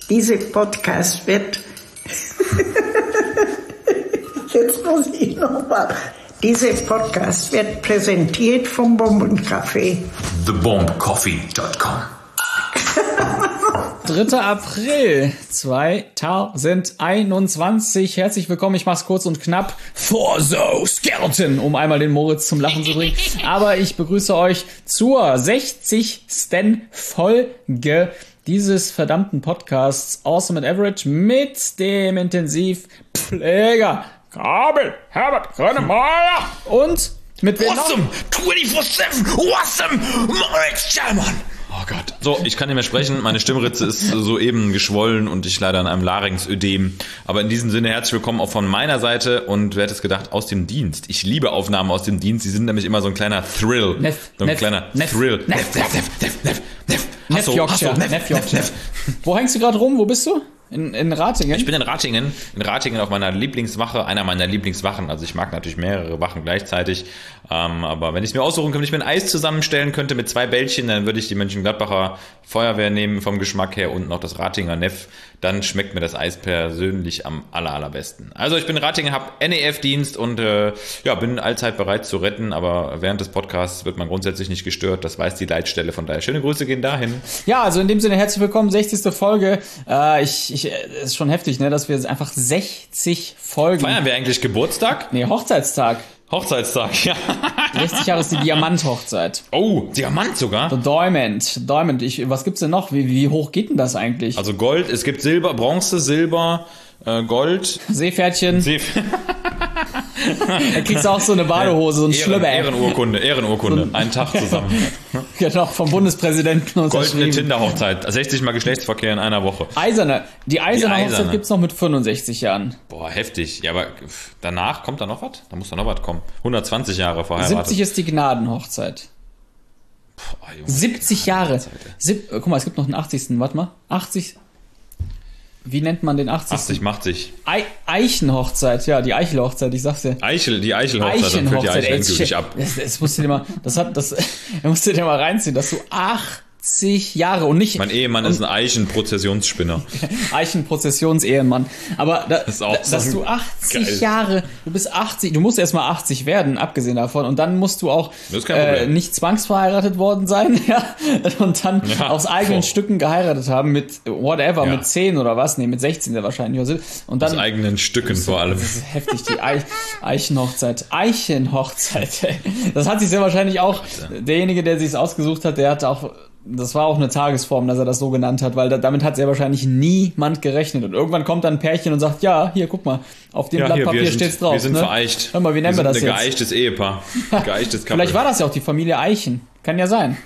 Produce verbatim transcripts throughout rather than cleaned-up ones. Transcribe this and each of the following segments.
Diese Podcast wird... Jetzt muss ich noch mal... Diese Podcast wird präsentiert vom Bombencafé. the bomb coffee dot com dritter April zweitausendeinundzwanzig. Herzlich willkommen, ich mach's kurz und knapp. For so Skeleton, um einmal den Moritz zum Lachen zu bringen. Aber ich begrüße euch zur sechzigsten Folge dieses verdammten Podcasts Awesome and Average mit dem Intensivpfleger Kabel Herbert Grönemeyer und mit Awesome vierundzwanzig sieben Awesome Moritz Schallmann. Oh Gott. So, ich kann nicht mehr sprechen. Meine Stimmritze ist soeben geschwollen und ich leider an einem Larynxödem. Aber in diesem Sinne herzlich willkommen auch von meiner Seite und wer hätte es gedacht, aus dem Dienst. Ich liebe Aufnahmen aus dem Dienst. Die sind nämlich immer so ein kleiner Thrill. Neff, so ein Neff, kleiner Neff, Thrill. Neff, Neff, Neff, Neff, Neff, Neff. Neff Yorkshire. Neff Yorkshire. Wo hängst du gerade rum? Wo bist du? In, in Ratingen? Ich bin in Ratingen, in Ratingen auf meiner Lieblingswache, einer meiner Lieblingswachen. Also ich mag natürlich mehrere Wachen gleichzeitig, ähm, aber wenn ich es mir aussuchen könnte, wenn ich mir ein Eis zusammenstellen könnte mit zwei Bällchen, dann würde ich die Mönchengladbacher Feuerwehr nehmen vom Geschmack her und noch das Ratinger Neff. Dann schmeckt mir das Eis persönlich am aller, allerbesten. Also ich bin in Ratingen, habe N E F-Dienst und äh, ja, bin allzeit bereit zu retten, aber während des Podcasts wird man grundsätzlich nicht gestört. Das weiß die Leitstelle, von daher schöne Grüße gehen dahin. Ja, also in dem Sinne herzlich willkommen, sechzigste Folge. Äh, ich, ich, ist schon heftig, ne, dass wir einfach sechzig Folgen... Feiern wir eigentlich Geburtstag? Nee, Hochzeitstag. Hochzeitstag, ja. sechzig Jahre ist die Diamant-Hochzeit. Oh, Diamant sogar? The Diamond. Diamond. Ich, was gibt's denn noch? Wie, wie hoch geht denn das eigentlich? Also Gold, es gibt Silber, Bronze, Silber, äh, Gold. Seepferdchen. Seepf- Da kriegst du auch so eine Badehose, so ein Ehren, Schlüpper. Ehrenurkunde, Ehrenurkunde. So ein- Einen Tag zusammen. Genau, vom Bundespräsidenten Goldene unterschrieben. Tinder-Hochzeit. sechzig Mal Geschlechtsverkehr in einer Woche. Eiserne. Die eiserne Die Hochzeit eiserne. gibt's noch mit fünfundsechzig Jahren. Boah, heftig. Ja, aber danach kommt da noch was? Da muss da noch was kommen. hundertzwanzig Jahre verheiratet. siebzig ist die Gnadenhochzeit. Boah, Junge, siebzig Jahre. Hochzeit, ey. Sieb, guck mal, es gibt noch den achtzigsten Warte mal. achtzig. Wie nennt man den achtzigsten? achtzig macht sich. Ei- Eichenhochzeit, ja, die Eichelhochzeit, ich sag's dir. Eichel, die Eichelhochzeit, dann fällt die Eichel ey, endgültig shit. ab. Das, das musst du dir mal, das hat, das, da musst du dir mal reinziehen, dass du achtzig Jahre und nicht. Mein Ehemann ist ein Eichenprozessionsspinner. Eichenprozessions-Ehemann. Aber da, Das ist auch da, so dass du achtzig geil. Jahre, du bist achtzig, du musst erstmal achtzig werden, abgesehen davon. Und dann musst du auch Das ist kein äh, Problem. nicht zwangsverheiratet worden sein, ja. Und dann Ja, aus eigenen voll. Stücken geheiratet haben mit whatever, Ja. mit zehn oder was, nee, mit sechzehn ja wahrscheinlich. Also, und dann Aus eigenen Stücken vor allem. das ist heftig, die Eich Eichenhochzeit. Eichenhochzeit. ey. Das hat sich sehr wahrscheinlich auch, derjenige, der sich ausgesucht hat, der hat auch, das war auch eine Tagesform, dass er das so genannt hat, weil da, damit hat sehr wahrscheinlich niemand gerechnet. Und irgendwann kommt dann ein Pärchen und sagt, ja, hier, guck mal, auf dem Ja, Blatt hier, Papier wir sind, steht's drauf. wir sind ne? vereicht. Hör mal, wie nennen wir, wir das sind ein jetzt? geeichtes Ehepaar. Geeichtes Couple. Vielleicht war das ja auch die Familie Eichen. Kann ja sein.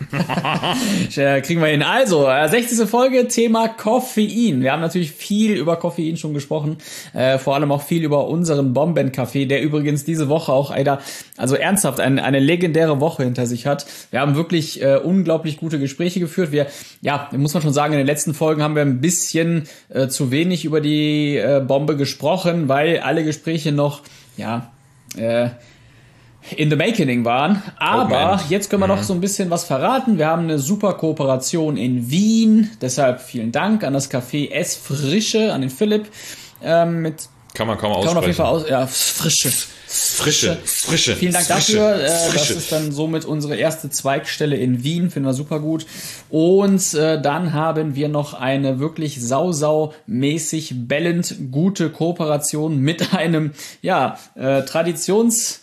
äh, kriegen wir hin. Also, äh, sechzigste Folge, Thema Koffein. Wir haben natürlich viel über Koffein schon gesprochen. Äh, vor allem auch viel über unseren Bombencafé, der übrigens diese Woche auch, Alter, also ernsthaft eine, eine legendäre Woche hinter sich hat. Wir haben wirklich äh, unglaublich gute Gespräche geführt. Wir, ja, muss man schon sagen, in den letzten Folgen haben wir ein bisschen äh, zu wenig über die äh, Bombe gesprochen, weil alle Gespräche noch, ja, äh, in the making waren, aber man. jetzt können wir noch so ein bisschen was verraten. Wir haben eine super Kooperation in Wien, deshalb vielen Dank an das Café S Frische, an den Philipp, ähm, mit Kann man kaum kann man auf jeden aussprechen. Fall aus, ja, Frische. Frische, Frische. Vielen Dank Frische, dafür. Äh, das Frische. ist dann somit unsere erste Zweigstelle in Wien. Finden wir super gut. Und äh, dann haben wir noch eine wirklich sau-sau-mäßig bellend gute Kooperation mit einem, ja, äh, Traditions-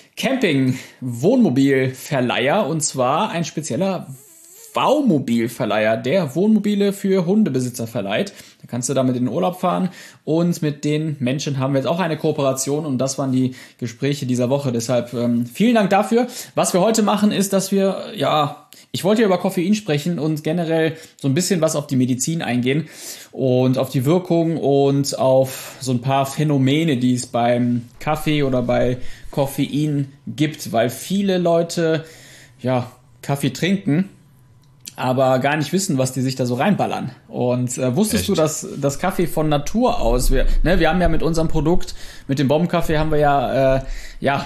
Camping-Wohnmobilverleiher, und zwar ein spezieller Baumobilverleiher, der Wohnmobile für Hundebesitzer verleiht. Da kannst du damit in den Urlaub fahren, und mit den Menschen haben wir jetzt auch eine Kooperation, und das waren die Gespräche dieser Woche. Deshalb ähm, vielen Dank dafür. Was wir heute machen, ist, dass wir, ja, ich wollte ja über Koffein sprechen und generell so ein bisschen was auf die Medizin eingehen und auf die Wirkung und auf so ein paar Phänomene, die es beim Kaffee oder bei Koffein gibt, weil viele Leute, ja, Kaffee trinken, aber gar nicht wissen, was die sich da so reinballern. Und äh, wusstest Echt? du, dass das Kaffee von Natur aus, wir, ne, wir haben ja mit unserem Produkt, mit dem Bombenkaffee haben wir ja, äh, ja,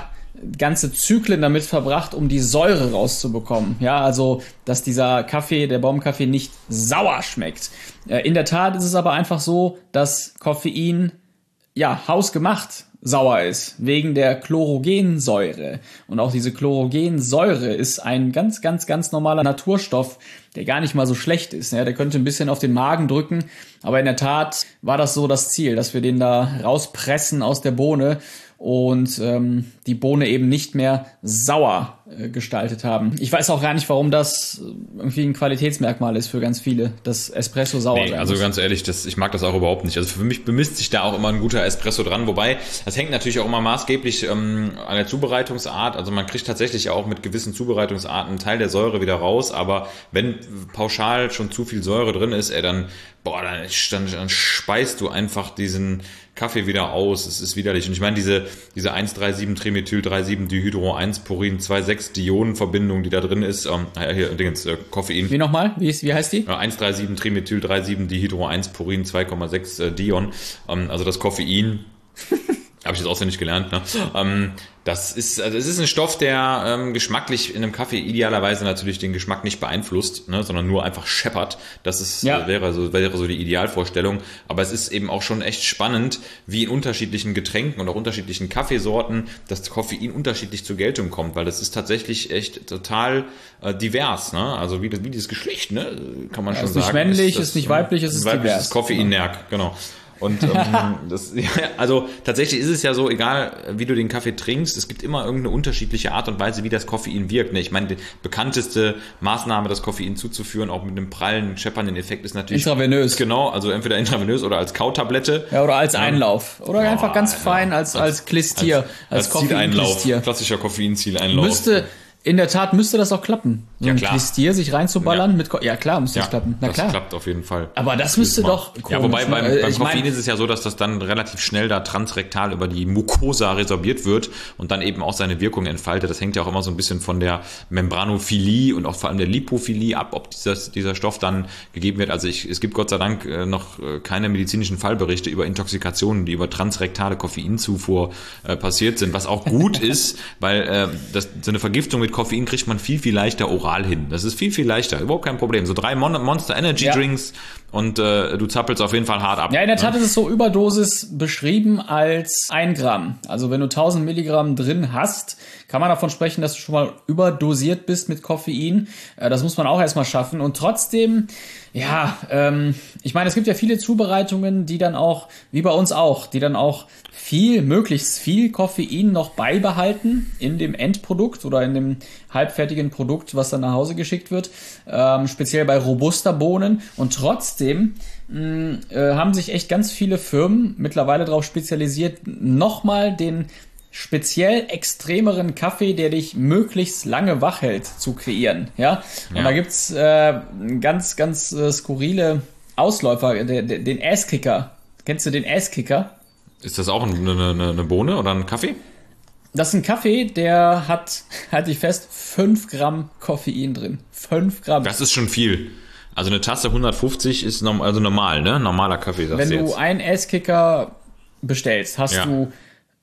ganze Zyklen damit verbracht, um die Säure rauszubekommen. Ja, also, dass dieser Kaffee, der Baumkaffee nicht sauer schmeckt. Äh, in der Tat ist es aber einfach so, dass Koffein, ja, hausgemacht sauer ist, wegen der Chlorogensäure. Und auch diese Chlorogensäure ist ein ganz, ganz, ganz normaler Naturstoff, der gar nicht mal so schlecht ist. Ja, der könnte ein bisschen auf den Magen drücken, aber in der Tat war das so das Ziel, dass wir den da rauspressen aus der Bohne und ähm, die Bohne eben nicht mehr sauer äh, gestaltet haben. Ich weiß auch gar nicht, warum das irgendwie ein Qualitätsmerkmal ist für ganz viele, dass Espresso sauer nee, sein also muss. Ganz ehrlich, das, ich mag das auch überhaupt nicht. Also für mich bemisst sich da auch immer ein guter Espresso dran, wobei das hängt natürlich auch immer maßgeblich ähm, an der Zubereitungsart. Also man kriegt tatsächlich auch mit gewissen Zubereitungsarten einen Teil der Säure wieder raus, aber wenn pauschal schon zu viel Säure drin ist, ey, dann, boah, dann, dann, dann speist du einfach diesen Kaffee wieder aus. Es ist widerlich. Und ich meine, diese, diese eins drei sieben Trimethyl drei sieben Dihydro eins Purin zwei sechs Dionenverbindung, die da drin ist, ähm, hier, Dingens, äh, Koffein. Wie nochmal? Wie, ist, wie heißt die? Ja, eins drei sieben Trimethyl drei sieben Dihydro eins Purin zwei Komma sechs äh, Dion. Ähm, also das Koffein. Habe ich jetzt auswendig gelernt, ne? Ähm, das ist, also es ist ein Stoff, der ähm, geschmacklich in einem Kaffee idealerweise natürlich den Geschmack nicht beeinflusst, ne, sondern nur einfach scheppert. Das ist, ja. äh, wäre so, wäre so die Idealvorstellung. Aber es ist eben auch schon echt spannend, wie in unterschiedlichen Getränken und auch unterschiedlichen Kaffeesorten das Koffein unterschiedlich zur Geltung kommt, weil das ist tatsächlich echt total äh, divers, ne? Also wie, das, wie dieses Geschlecht, ne? Kann man ja, schon ist sagen. Nicht männlich, ist, das, ist nicht weiblich, ist es weiblich divers. Ist Koffeinnerk, genau. Und ähm, das, ja, also tatsächlich ist es ja so, egal wie du den Kaffee trinkst, es gibt immer irgendeine unterschiedliche Art und Weise, wie das Koffein wirkt. Ne? Ich meine, die bekannteste Maßnahme, das Koffein zuzuführen, auch mit einem prallen, scheppernden Effekt, ist natürlich intravenös. Genau, also entweder intravenös oder als Kautablette. Ja, oder als Einlauf. Oder oh, einfach ganz fein ja, als, als Klistier. Als, als, als Koffein-Klistier. Klassischer Koffeinzieleinlauf. Müsste... In der Tat müsste das auch klappen. So ja, ein klar. Klistier sich reinzuballern ja. mit Ko- Ja klar, müsste ja, das klappen. Na das klar. klappt auf jeden Fall. Aber das müsste doch komisch, Ja, wobei beim, beim ich Koffein mein, ist es ja so, dass das dann relativ schnell da transrektal über die Mucosa resorbiert wird und dann eben auch seine Wirkung entfaltet. Das hängt ja auch immer so ein bisschen von der Membranophilie und auch vor allem der Lipophilie ab, ob dieses, dieser Stoff dann gegeben wird. Also ich, es gibt Gott sei Dank noch keine medizinischen Fallberichte über Intoxikationen, die über transrektale Koffeinzufuhr äh, passiert sind, was auch gut ist, weil äh, das, so eine Vergiftung mit Koffein kriegt man viel viel, viel leichter oral hin. Das ist viel, viel leichter. Überhaupt kein Problem. So drei Mon- Monster Energy ja. Drinks und äh, du zappelst auf jeden Fall hart ab. Ja, in der Tat ne? ist es so Überdosis beschrieben als ein Gramm. Also wenn du tausend Milligramm drin hast, kann man davon sprechen, dass du schon mal überdosiert bist mit Koffein. Äh, das muss man auch erstmal schaffen. Und trotzdem, ja, ähm, ich meine, es gibt ja viele Zubereitungen, die dann auch, wie bei uns auch, die dann auch viel, möglichst viel Koffein noch beibehalten in dem Endprodukt oder in dem halbfertigen Produkt, was dann nach Hause geschickt wird, ähm, speziell bei Robusta-Bohnen. Und trotzdem mh, äh, haben sich echt ganz viele Firmen mittlerweile darauf spezialisiert, nochmal den speziell extremeren Kaffee, der dich möglichst lange wach hält, zu kreieren. Ja, und ja. da gibt's äh, ganz, ganz äh, skurrile Ausläufer, der, der, den Ass-Kicker. Kennst du den Ass-Kicker? Ist das auch eine, eine, eine Bohne oder ein Kaffee? Das ist ein Kaffee, der hat, halte ich fest, fünf Gramm Koffein drin. fünf Gramm. Das ist schon viel. Also eine Tasse hundertfünfzig ist norm- also normal, ne? Normaler Kaffee, sagst Wenn du du jetzt. einen Ass-Kicker bestellst, hast Ja. du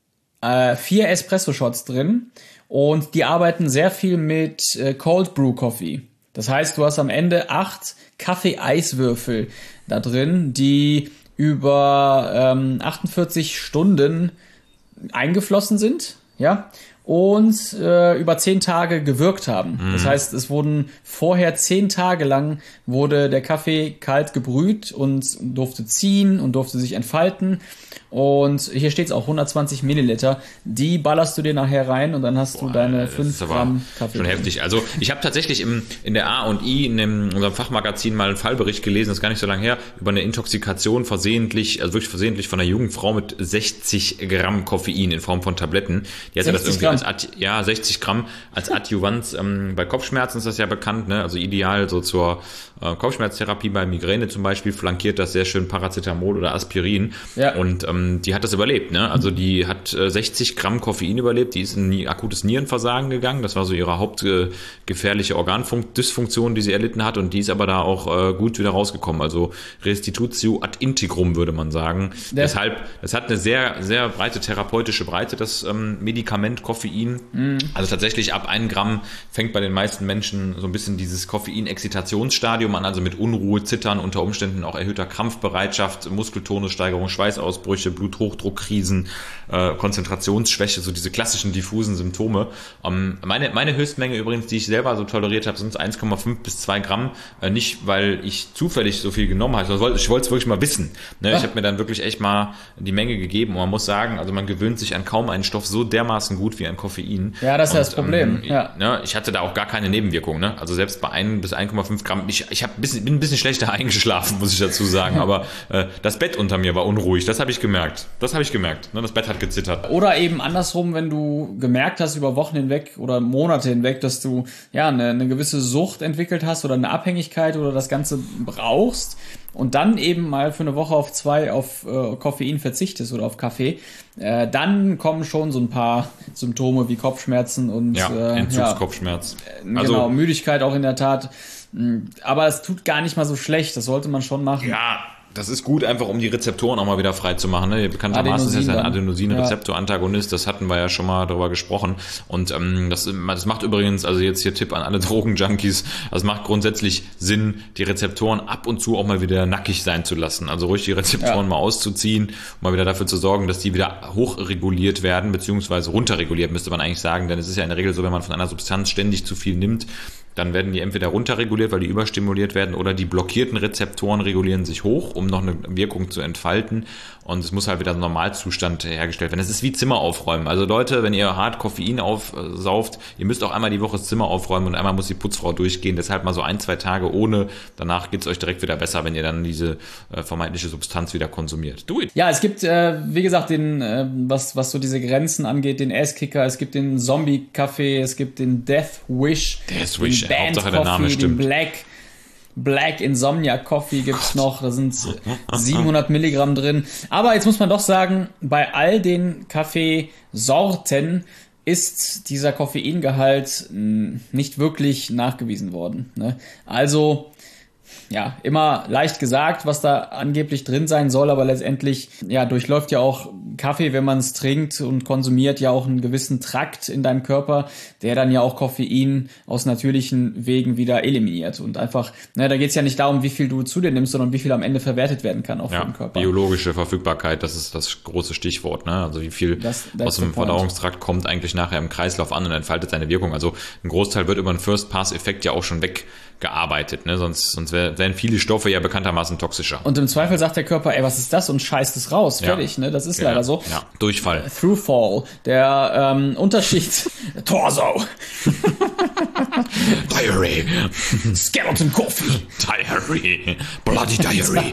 äh, vier Espresso-Shots drin und die arbeiten sehr viel mit äh, Cold Brew Coffee. Das heißt, du hast am Ende acht Kaffee-Eiswürfel da drin, die über ähm, achtundvierzig Stunden eingeflossen sind, ja, und äh, über zehn Tage gewirkt haben. Mhm. Das heißt, es wurden vorher zehn Tage lang wurde der Kaffee kalt gebrüht und durfte ziehen und durfte sich entfalten. Und hier steht es auch, hundertzwanzig Milliliter. Die ballerst du dir nachher rein und dann hast Boah, du deine fünf Gramm Kaffee. Schon heftig. Also ich habe tatsächlich im, in der A und I, in dem, unserem Fachmagazin, mal einen Fallbericht gelesen, das ist gar nicht so lange her, über eine Intoxikation versehentlich, also wirklich versehentlich von einer jungen Frau mit sechzig Gramm Koffein in Form von Tabletten. Die hatte das irgendwie Gramm. als Ad, ja, sechzig Gramm als Adjuvanz. Ähm, bei Kopfschmerzen ist das ja bekannt, ne? Also ideal so zur äh, Kopfschmerztherapie, bei Migräne zum Beispiel, flankiert das sehr schön Paracetamol oder Aspirin. Ja. Und ähm, die hat das überlebt, ne? Also die hat äh, sechzig Gramm Koffein überlebt, die ist in ein akutes Nierenversagen gegangen, das war so ihre hauptgefährliche äh, Organdysfunktion, die sie erlitten hat, und die ist aber da auch äh, gut wieder rausgekommen, also Restitutio ad integrum, würde man sagen. Ja. Deshalb, es hat eine sehr, sehr breite therapeutische Breite, das ähm, Medikament Koffein. Koffein. Mhm. Also tatsächlich ab ein Gramm fängt bei den meisten Menschen so ein bisschen dieses Koffein-Exzitationsstadium an, also mit Unruhe, Zittern, unter Umständen auch erhöhter Krampfbereitschaft, Muskeltonussteigerung, Schweißausbrüche, Bluthochdruckkrisen, äh, Konzentrationsschwäche, so diese klassischen diffusen Symptome. Ähm, meine, meine Höchstmenge übrigens, die ich selber so toleriert habe, sind eins Komma fünf bis zwei Gramm. Äh, nicht, weil ich zufällig so viel genommen habe, ich wollte ich wollte es wirklich mal wissen. Ne? Ich habe mir dann wirklich echt mal die Menge gegeben und man muss sagen, also man gewöhnt sich an kaum einen Stoff so dermaßen gut wie an Koffein. Ja, das ist und, ja das Problem. Ähm, ja. Ne, ich hatte da auch gar keine Nebenwirkungen. Ne? Also selbst bei ein bis ein Komma fünf Gramm, ich, ich hab ein bisschen, bin ein bisschen schlechter eingeschlafen, muss ich dazu sagen, aber äh, das Bett unter mir war unruhig, das habe ich gemerkt. Das habe ich gemerkt. Ne? Das Bett hat gezittert. Oder eben andersrum, wenn du gemerkt hast über Wochen hinweg oder Monate hinweg, dass du ja eine, eine gewisse Sucht entwickelt hast oder eine Abhängigkeit oder das Ganze brauchst und dann eben mal für eine Woche auf zwei auf äh, Koffein verzichtest oder auf Kaffee, äh, dann kommen schon so ein paar Symptome wie Kopfschmerzen und ja, äh, Entzugskopfschmerz. Ja, also, genau, Müdigkeit auch in der Tat. Aber es tut gar nicht mal so schlecht, das sollte man schon machen. Ja, das ist gut, einfach um die Rezeptoren auch mal wieder frei zu machen. Ne? Bekanntermaßen ist das ein Adenosin-Rezeptorantagonist, das hatten wir ja schon mal darüber gesprochen. Und ähm, das, das macht übrigens, also jetzt hier Tipp an alle Drogenjunkies, das macht grundsätzlich Sinn, die Rezeptoren ab und zu auch mal wieder nackig sein zu lassen. Also ruhig die Rezeptoren ja. mal auszuziehen, mal wieder dafür zu sorgen, dass die wieder hochreguliert werden, beziehungsweise runterreguliert, müsste man eigentlich sagen. Denn es ist ja in der Regel so, wenn man von einer Substanz ständig zu viel nimmt, dann werden die entweder runterreguliert, weil die überstimuliert werden, oder die blockierten Rezeptoren regulieren sich hoch, um noch eine Wirkung zu entfalten. Und es muss halt wieder ein Normalzustand hergestellt werden. Es ist wie Zimmer aufräumen. Also Leute, wenn ihr hart Koffein aufsauft, ihr müsst auch einmal die Woche das Zimmer aufräumen und einmal muss die Putzfrau durchgehen. Deshalb mal so ein, zwei Tage ohne. Danach geht's euch direkt wieder besser, wenn ihr dann diese äh, vermeintliche Substanz wieder konsumiert. Do it! Ja, es gibt, äh, wie gesagt, den, äh, was, was so diese Grenzen angeht, den Ass-Kicker, es gibt den Zombie-Kaffee, es gibt den Death Wish, Death Wish, den Hauptsache der Name stimmt. Den Black Black Insomnia Coffee gibt's noch, da sind siebenhundert Milligramm drin. Aber jetzt muss man doch sagen, bei all den Kaffeesorten ist dieser Koffeingehalt nicht wirklich nachgewiesen worden. Ne? Also, ja, immer leicht gesagt, was da angeblich drin sein soll, aber letztendlich, ja, durchläuft ja auch Kaffee, wenn man es trinkt und konsumiert, ja auch einen gewissen Trakt in deinem Körper, der dann ja auch Koffein aus natürlichen Wegen wieder eliminiert und einfach, ne, da geht's ja nicht darum, wie viel du zu dir nimmst, sondern wie viel am Ende verwertet werden kann auch ja, vom Körper. Biologische Verfügbarkeit, das ist das große Stichwort, ne? Also wie viel das, aus dem Verdauungstrakt kommt eigentlich nachher im Kreislauf an und entfaltet seine Wirkung. Also ein Großteil wird über einen First-Pass-Effekt ja auch schon weggearbeitet, ne? Sonst, sonst wär, wären viele Stoffe ja bekanntermaßen toxischer. Und im Zweifel sagt der Körper, ey, was ist das? Und scheißt es raus. Fertig, ja. ne? Das ist ja, leider so. Ja, Durchfall. Throughfall. Der ähm, Unterschied. Torso. Diary. Skeleton Coffee. Diary. Bloody Diary.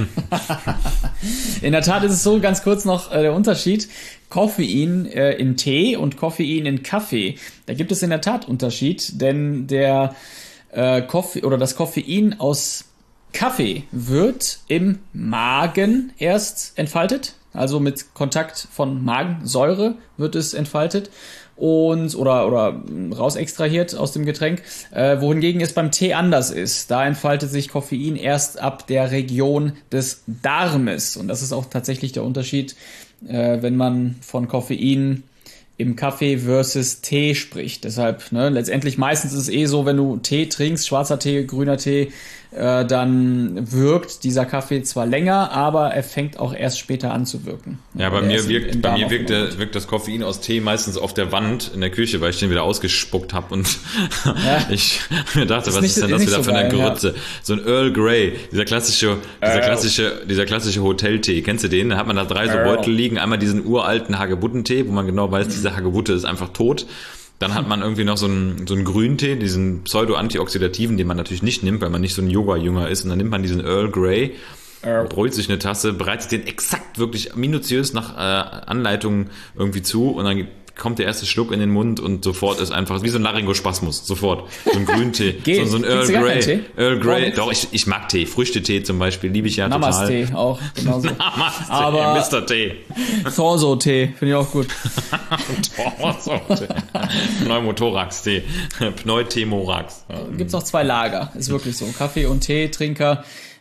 In der Tat ist es so, ganz kurz noch äh, der Unterschied. Koffein äh, in Tee und Koffein in Kaffee. Da gibt es in der Tat Unterschied, denn der äh, Koffein oder das Koffein aus Kaffee wird im Magen erst entfaltet, also mit Kontakt von Magensäure wird es entfaltet und oder oder raus extrahiert aus dem Getränk, äh, wohingegen es beim Tee anders ist. Da entfaltet sich Koffein erst ab der Region des Darmes und das ist auch tatsächlich der Unterschied, äh, wenn man von Koffein im Kaffee versus Tee spricht. Deshalb, ne, letztendlich meistens ist es eh so, wenn du Tee trinkst, schwarzer Tee, grüner Tee, äh, dann wirkt dieser Kaffee zwar länger, aber er fängt auch erst später an zu wirken. Ja, bei mir wirkt, bei mir wirkt, der, wirkt das Koffein aus Tee meistens auf der Wand in der Küche, weil ich den wieder ausgespuckt habe und ja. ich mir dachte, ist was nicht, ist denn das wieder so für eine geil, Grütze? Ja. So ein Earl Grey, dieser klassische, dieser klassische, dieser klassische Hoteltee. Kennst du den? Da hat man da drei so Beutel liegen. Einmal diesen uralten Hagebuttentee, wo man genau weiß, dieser Hagebutte ist einfach tot. Dann hat man irgendwie noch so einen, so einen Grüntee, diesen Pseudo-Antioxidativen, den man natürlich nicht nimmt, weil man nicht so ein Yoga-Jünger ist. Und dann nimmt man diesen Earl Grey, brüht sich eine Tasse, bereitet den exakt wirklich minutiös nach äh, Anleitung irgendwie zu und dann kommt der erste Schluck in den Mund und sofort ist einfach wie so ein Laryngospasmus, sofort. So ein Grüntee, so, so ein Earl Grey. Earl Grey, doch, ich, ich mag Tee. Früchtetee zum Beispiel, liebe ich ja Namaste total. auch, genauso. Namaste, aber Mister Tee. Torso-Tee, finde ich auch gut. Torso-Tee. Pneumothorax-Tee. Pneutemorax. Gibt's auch zwei Lager, ist wirklich so. Kaffee- und Teetrinker.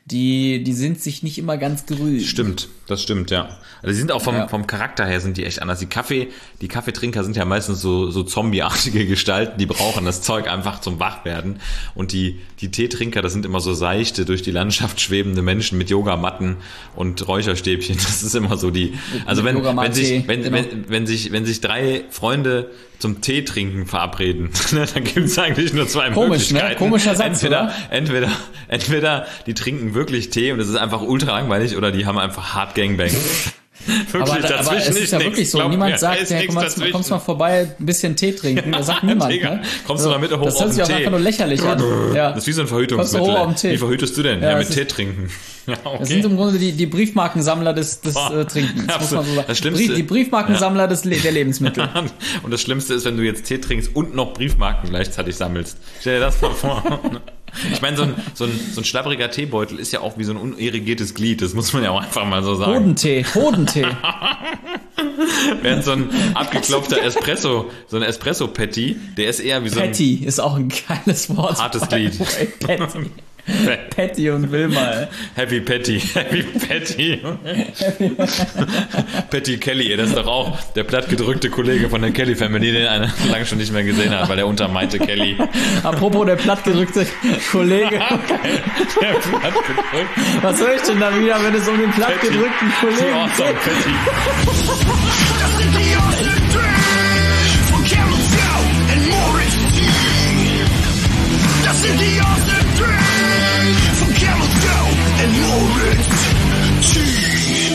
die, die sind sich nicht immer ganz grün. Stimmt, das stimmt, ja. Also die sind auch vom, Ja. vom Charakter her sind die echt anders. Die Kaffee, die Kaffeetrinker sind ja meistens so, so zombieartige Gestalten, die brauchen das Zeug einfach zum Wachwerden. Und die, die Teetrinker, das sind immer so seichte, durch die Landschaft schwebende Menschen mit Yogamatten und Räucherstäbchen. Das ist immer so die, also wenn, wenn sich, wenn, genau. wenn, wenn sich, wenn sich drei Freunde zum Tee trinken verabreden, dann gibt es eigentlich nur zwei Komisch, Möglichkeiten. ne? Komischer Satz, entweder, oder? entweder, entweder die trinken wirklich Tee und es ist einfach ultra langweilig oder die haben einfach hart Gangbang. Wirklich, Aber, da, aber es ist ja nichts. wirklich so, Glaub niemand mir, sagt, ist ja, nichts komm, dazwischen. kommst mal vorbei, ein bisschen Tee trinken, das sagt niemand. Digga, Ne? kommst du mal mit hoch Das auf hört den sich auch Tee. einfach nur lächerlich an. Ja. Das ist wie so ein Kommst du Verhütungsmittel. hoch auf den Tee. Wie verhütest du denn? Ja, Ja, mit das Tee ist- trinken. Ja, okay. Das sind im Grunde die, die Briefmarkensammler des, des Boah, äh, Trinkens, muss absolut. man so sagen. Das Schlimmste- Brief, die Briefmarkensammler des, Le- der Lebensmittel. Und das Schlimmste ist, wenn du jetzt Tee trinkst und noch Briefmarken gleichzeitig sammelst. Stell dir das mal vor. Ich meine, so ein, so, ein, so ein schlabbriger Teebeutel ist ja auch wie so ein unerigiertes Glied. Das muss man ja auch einfach mal so sagen. Hodentee, Hodentee. Während so ein abgeklopfter Espresso, so ein Espresso-Patty, der ist eher wie so ein Patty ist auch ein geiles Wort. hartes Glied. Patty. Patty und Wilma. Happy Patty, Happy Patty. Patty Kelly, das ist doch auch der plattgedrückte Kollege von der Kelly Family, den einer lange schon nicht mehr gesehen hat, weil der untermeinte Kelly. Apropos der plattgedrückte Kollege. Der plattgedrückte Was höre ich denn da wieder, wenn es um den plattgedrückten Die Kollegen awesome geht? Patty. Das sind die Austin Three von Camel Joe and Morris T. Das sind die Austin Three von Camel Joe and Morris T.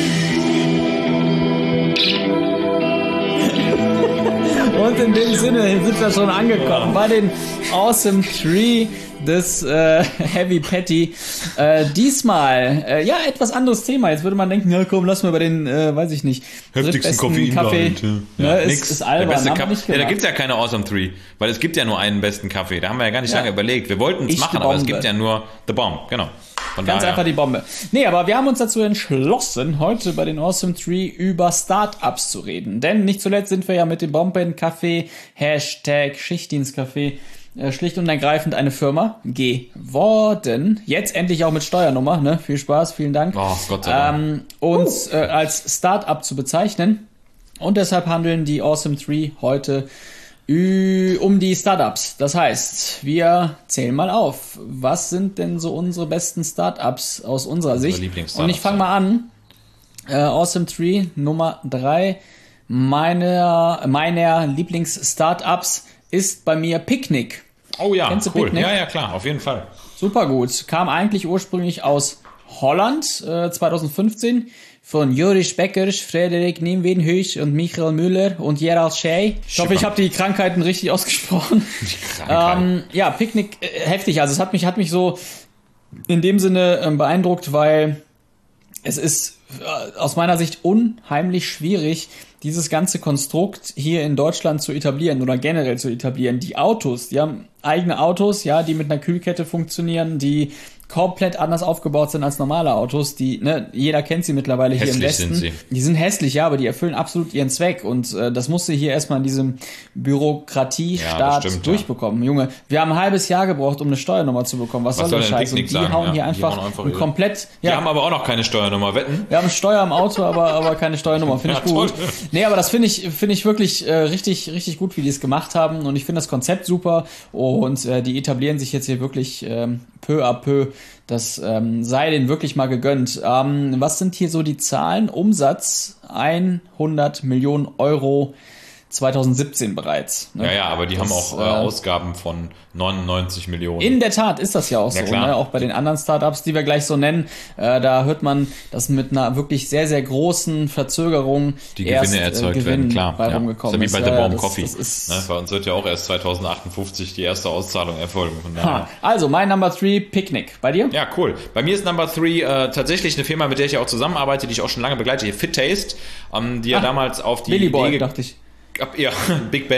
Und in dem Sinne sind wir schon angekommen bei den Awesome Tree des äh, Heavy Patty. Äh, diesmal, äh, ja, etwas anderes Thema. Jetzt würde man denken, ja komm, lass mal bei den, äh, weiß ich nicht, Heftigsten drittbesten Kaffee. Koffeingehalt, ja. Ne, Ja, ist, nix. ist Der albern. beste haben wir Kaffee. nicht Ja, da gemacht. gibt's ja keine Awesome Three, weil es gibt ja nur einen besten Kaffee. Da haben wir ja gar nicht Ja. lange überlegt. Wir wollten es Ich machen, die aber es Bombe. gibt ja nur The Bomb, genau. Von Ganz daher. einfach die Bombe. Nee, aber wir haben uns dazu entschlossen, heute bei den Awesome Tree über Startups zu reden. Denn nicht zuletzt sind wir ja mit dem Bomben-Café, Hashtag Schichtdienstcafé, äh, schlicht und ergreifend eine Firma geworden. Jetzt endlich auch mit Steuernummer, ne? Viel Spaß, vielen Dank. Oh, Gott sei Dank. Ähm, uns äh, als Startup zu bezeichnen. Und deshalb handeln die Awesome Tree heute Ü- um die Startups. Das heißt, wir zählen mal auf. Was sind denn so unsere besten Startups aus unserer Sicht? Lieblingsstartups, Und ich fange mal an. Äh, Awesome Tree Nummer drei meiner, meiner Lieblings-Startups ist bei mir Picnic. Oh ja, Kennst du cool. Picknick? Ja, ja, klar, auf jeden Fall. Super gut. Kam eigentlich ursprünglich aus Holland äh, zwanzig fünfzehn von Joris Beckers, Frederik Niemwenhuis und Michael Müller und Gerald Schey. Ich hoffe, ich habe die Krankheiten richtig ausgesprochen. Krankheit. Ähm, ja, Picknick, äh, heftig. Also es hat mich, hat mich so in dem Sinne ähm, beeindruckt, weil es ist äh, aus meiner Sicht unheimlich schwierig, dieses ganze Konstrukt hier in Deutschland zu etablieren oder generell zu etablieren. Die Autos, die haben eigene Autos, ja, die mit einer Kühlkette funktionieren, die komplett anders aufgebaut sind als normale Autos, die, ne, jeder kennt sie mittlerweile hier im Hässlich Westen. sind sie. Die sind hässlich, ja, aber die erfüllen absolut ihren Zweck und äh, das musste hier erstmal in diesem Bürokratiestaat Ja, das stimmt, ja. durchbekommen. Junge, wir haben ein halbes Jahr gebraucht, um eine Steuernummer zu bekommen. Was, Was soll soll der denn Scheiß? Und Picknick die sagen? hauen Ja, hier die einfach, hauen einfach ein ihre- komplett, Die ja, haben aber auch noch keine Steuernummer, wetten? wir haben Steuer im Auto, aber, aber keine Steuernummer. Finde ich Ja, gut. toll. Nee, aber das finde ich, finde ich wirklich äh, richtig, richtig gut, wie die es gemacht haben. Und ich finde das Konzept super. Und äh, die etablieren sich jetzt hier wirklich ähm, peu à peu. Das ähm, sei denen wirklich mal gegönnt. Ähm, was sind hier so die Zahlen? Umsatz hundert Millionen Euro zwanzig siebzehn bereits. Ne? Ja, ja, aber die Das, haben auch äh, äh, Ausgaben von neunundneunzig Millionen. In der Tat ist das ja auch Ja, so. klar. Ne? Auch bei den anderen Startups, die wir gleich so nennen, äh, da hört man, dass mit einer wirklich sehr, sehr großen Verzögerung die erst, Gewinne erzeugt äh, Gewinn werden, klar. bei Ja. rumgekommen Das ist ist. ja wie bei The Ja, Bomb das- Coffee. das ist- Ne? Bei uns wird ja auch erst zweitausendachtundfünfzig die erste Auszahlung erfolgen. Von daher. Ha. Also, mein Number three, Picnic. Bei dir? Ja, cool. Bei mir ist Number Three äh, tatsächlich eine Firma, mit der ich ja auch zusammenarbeite, die ich auch schon lange begleite, hier Fit Taste, ähm, die ja Ah, damals auf die Billy Boy, Idee ge- dachte ich. Ab- Ja, Big Ben.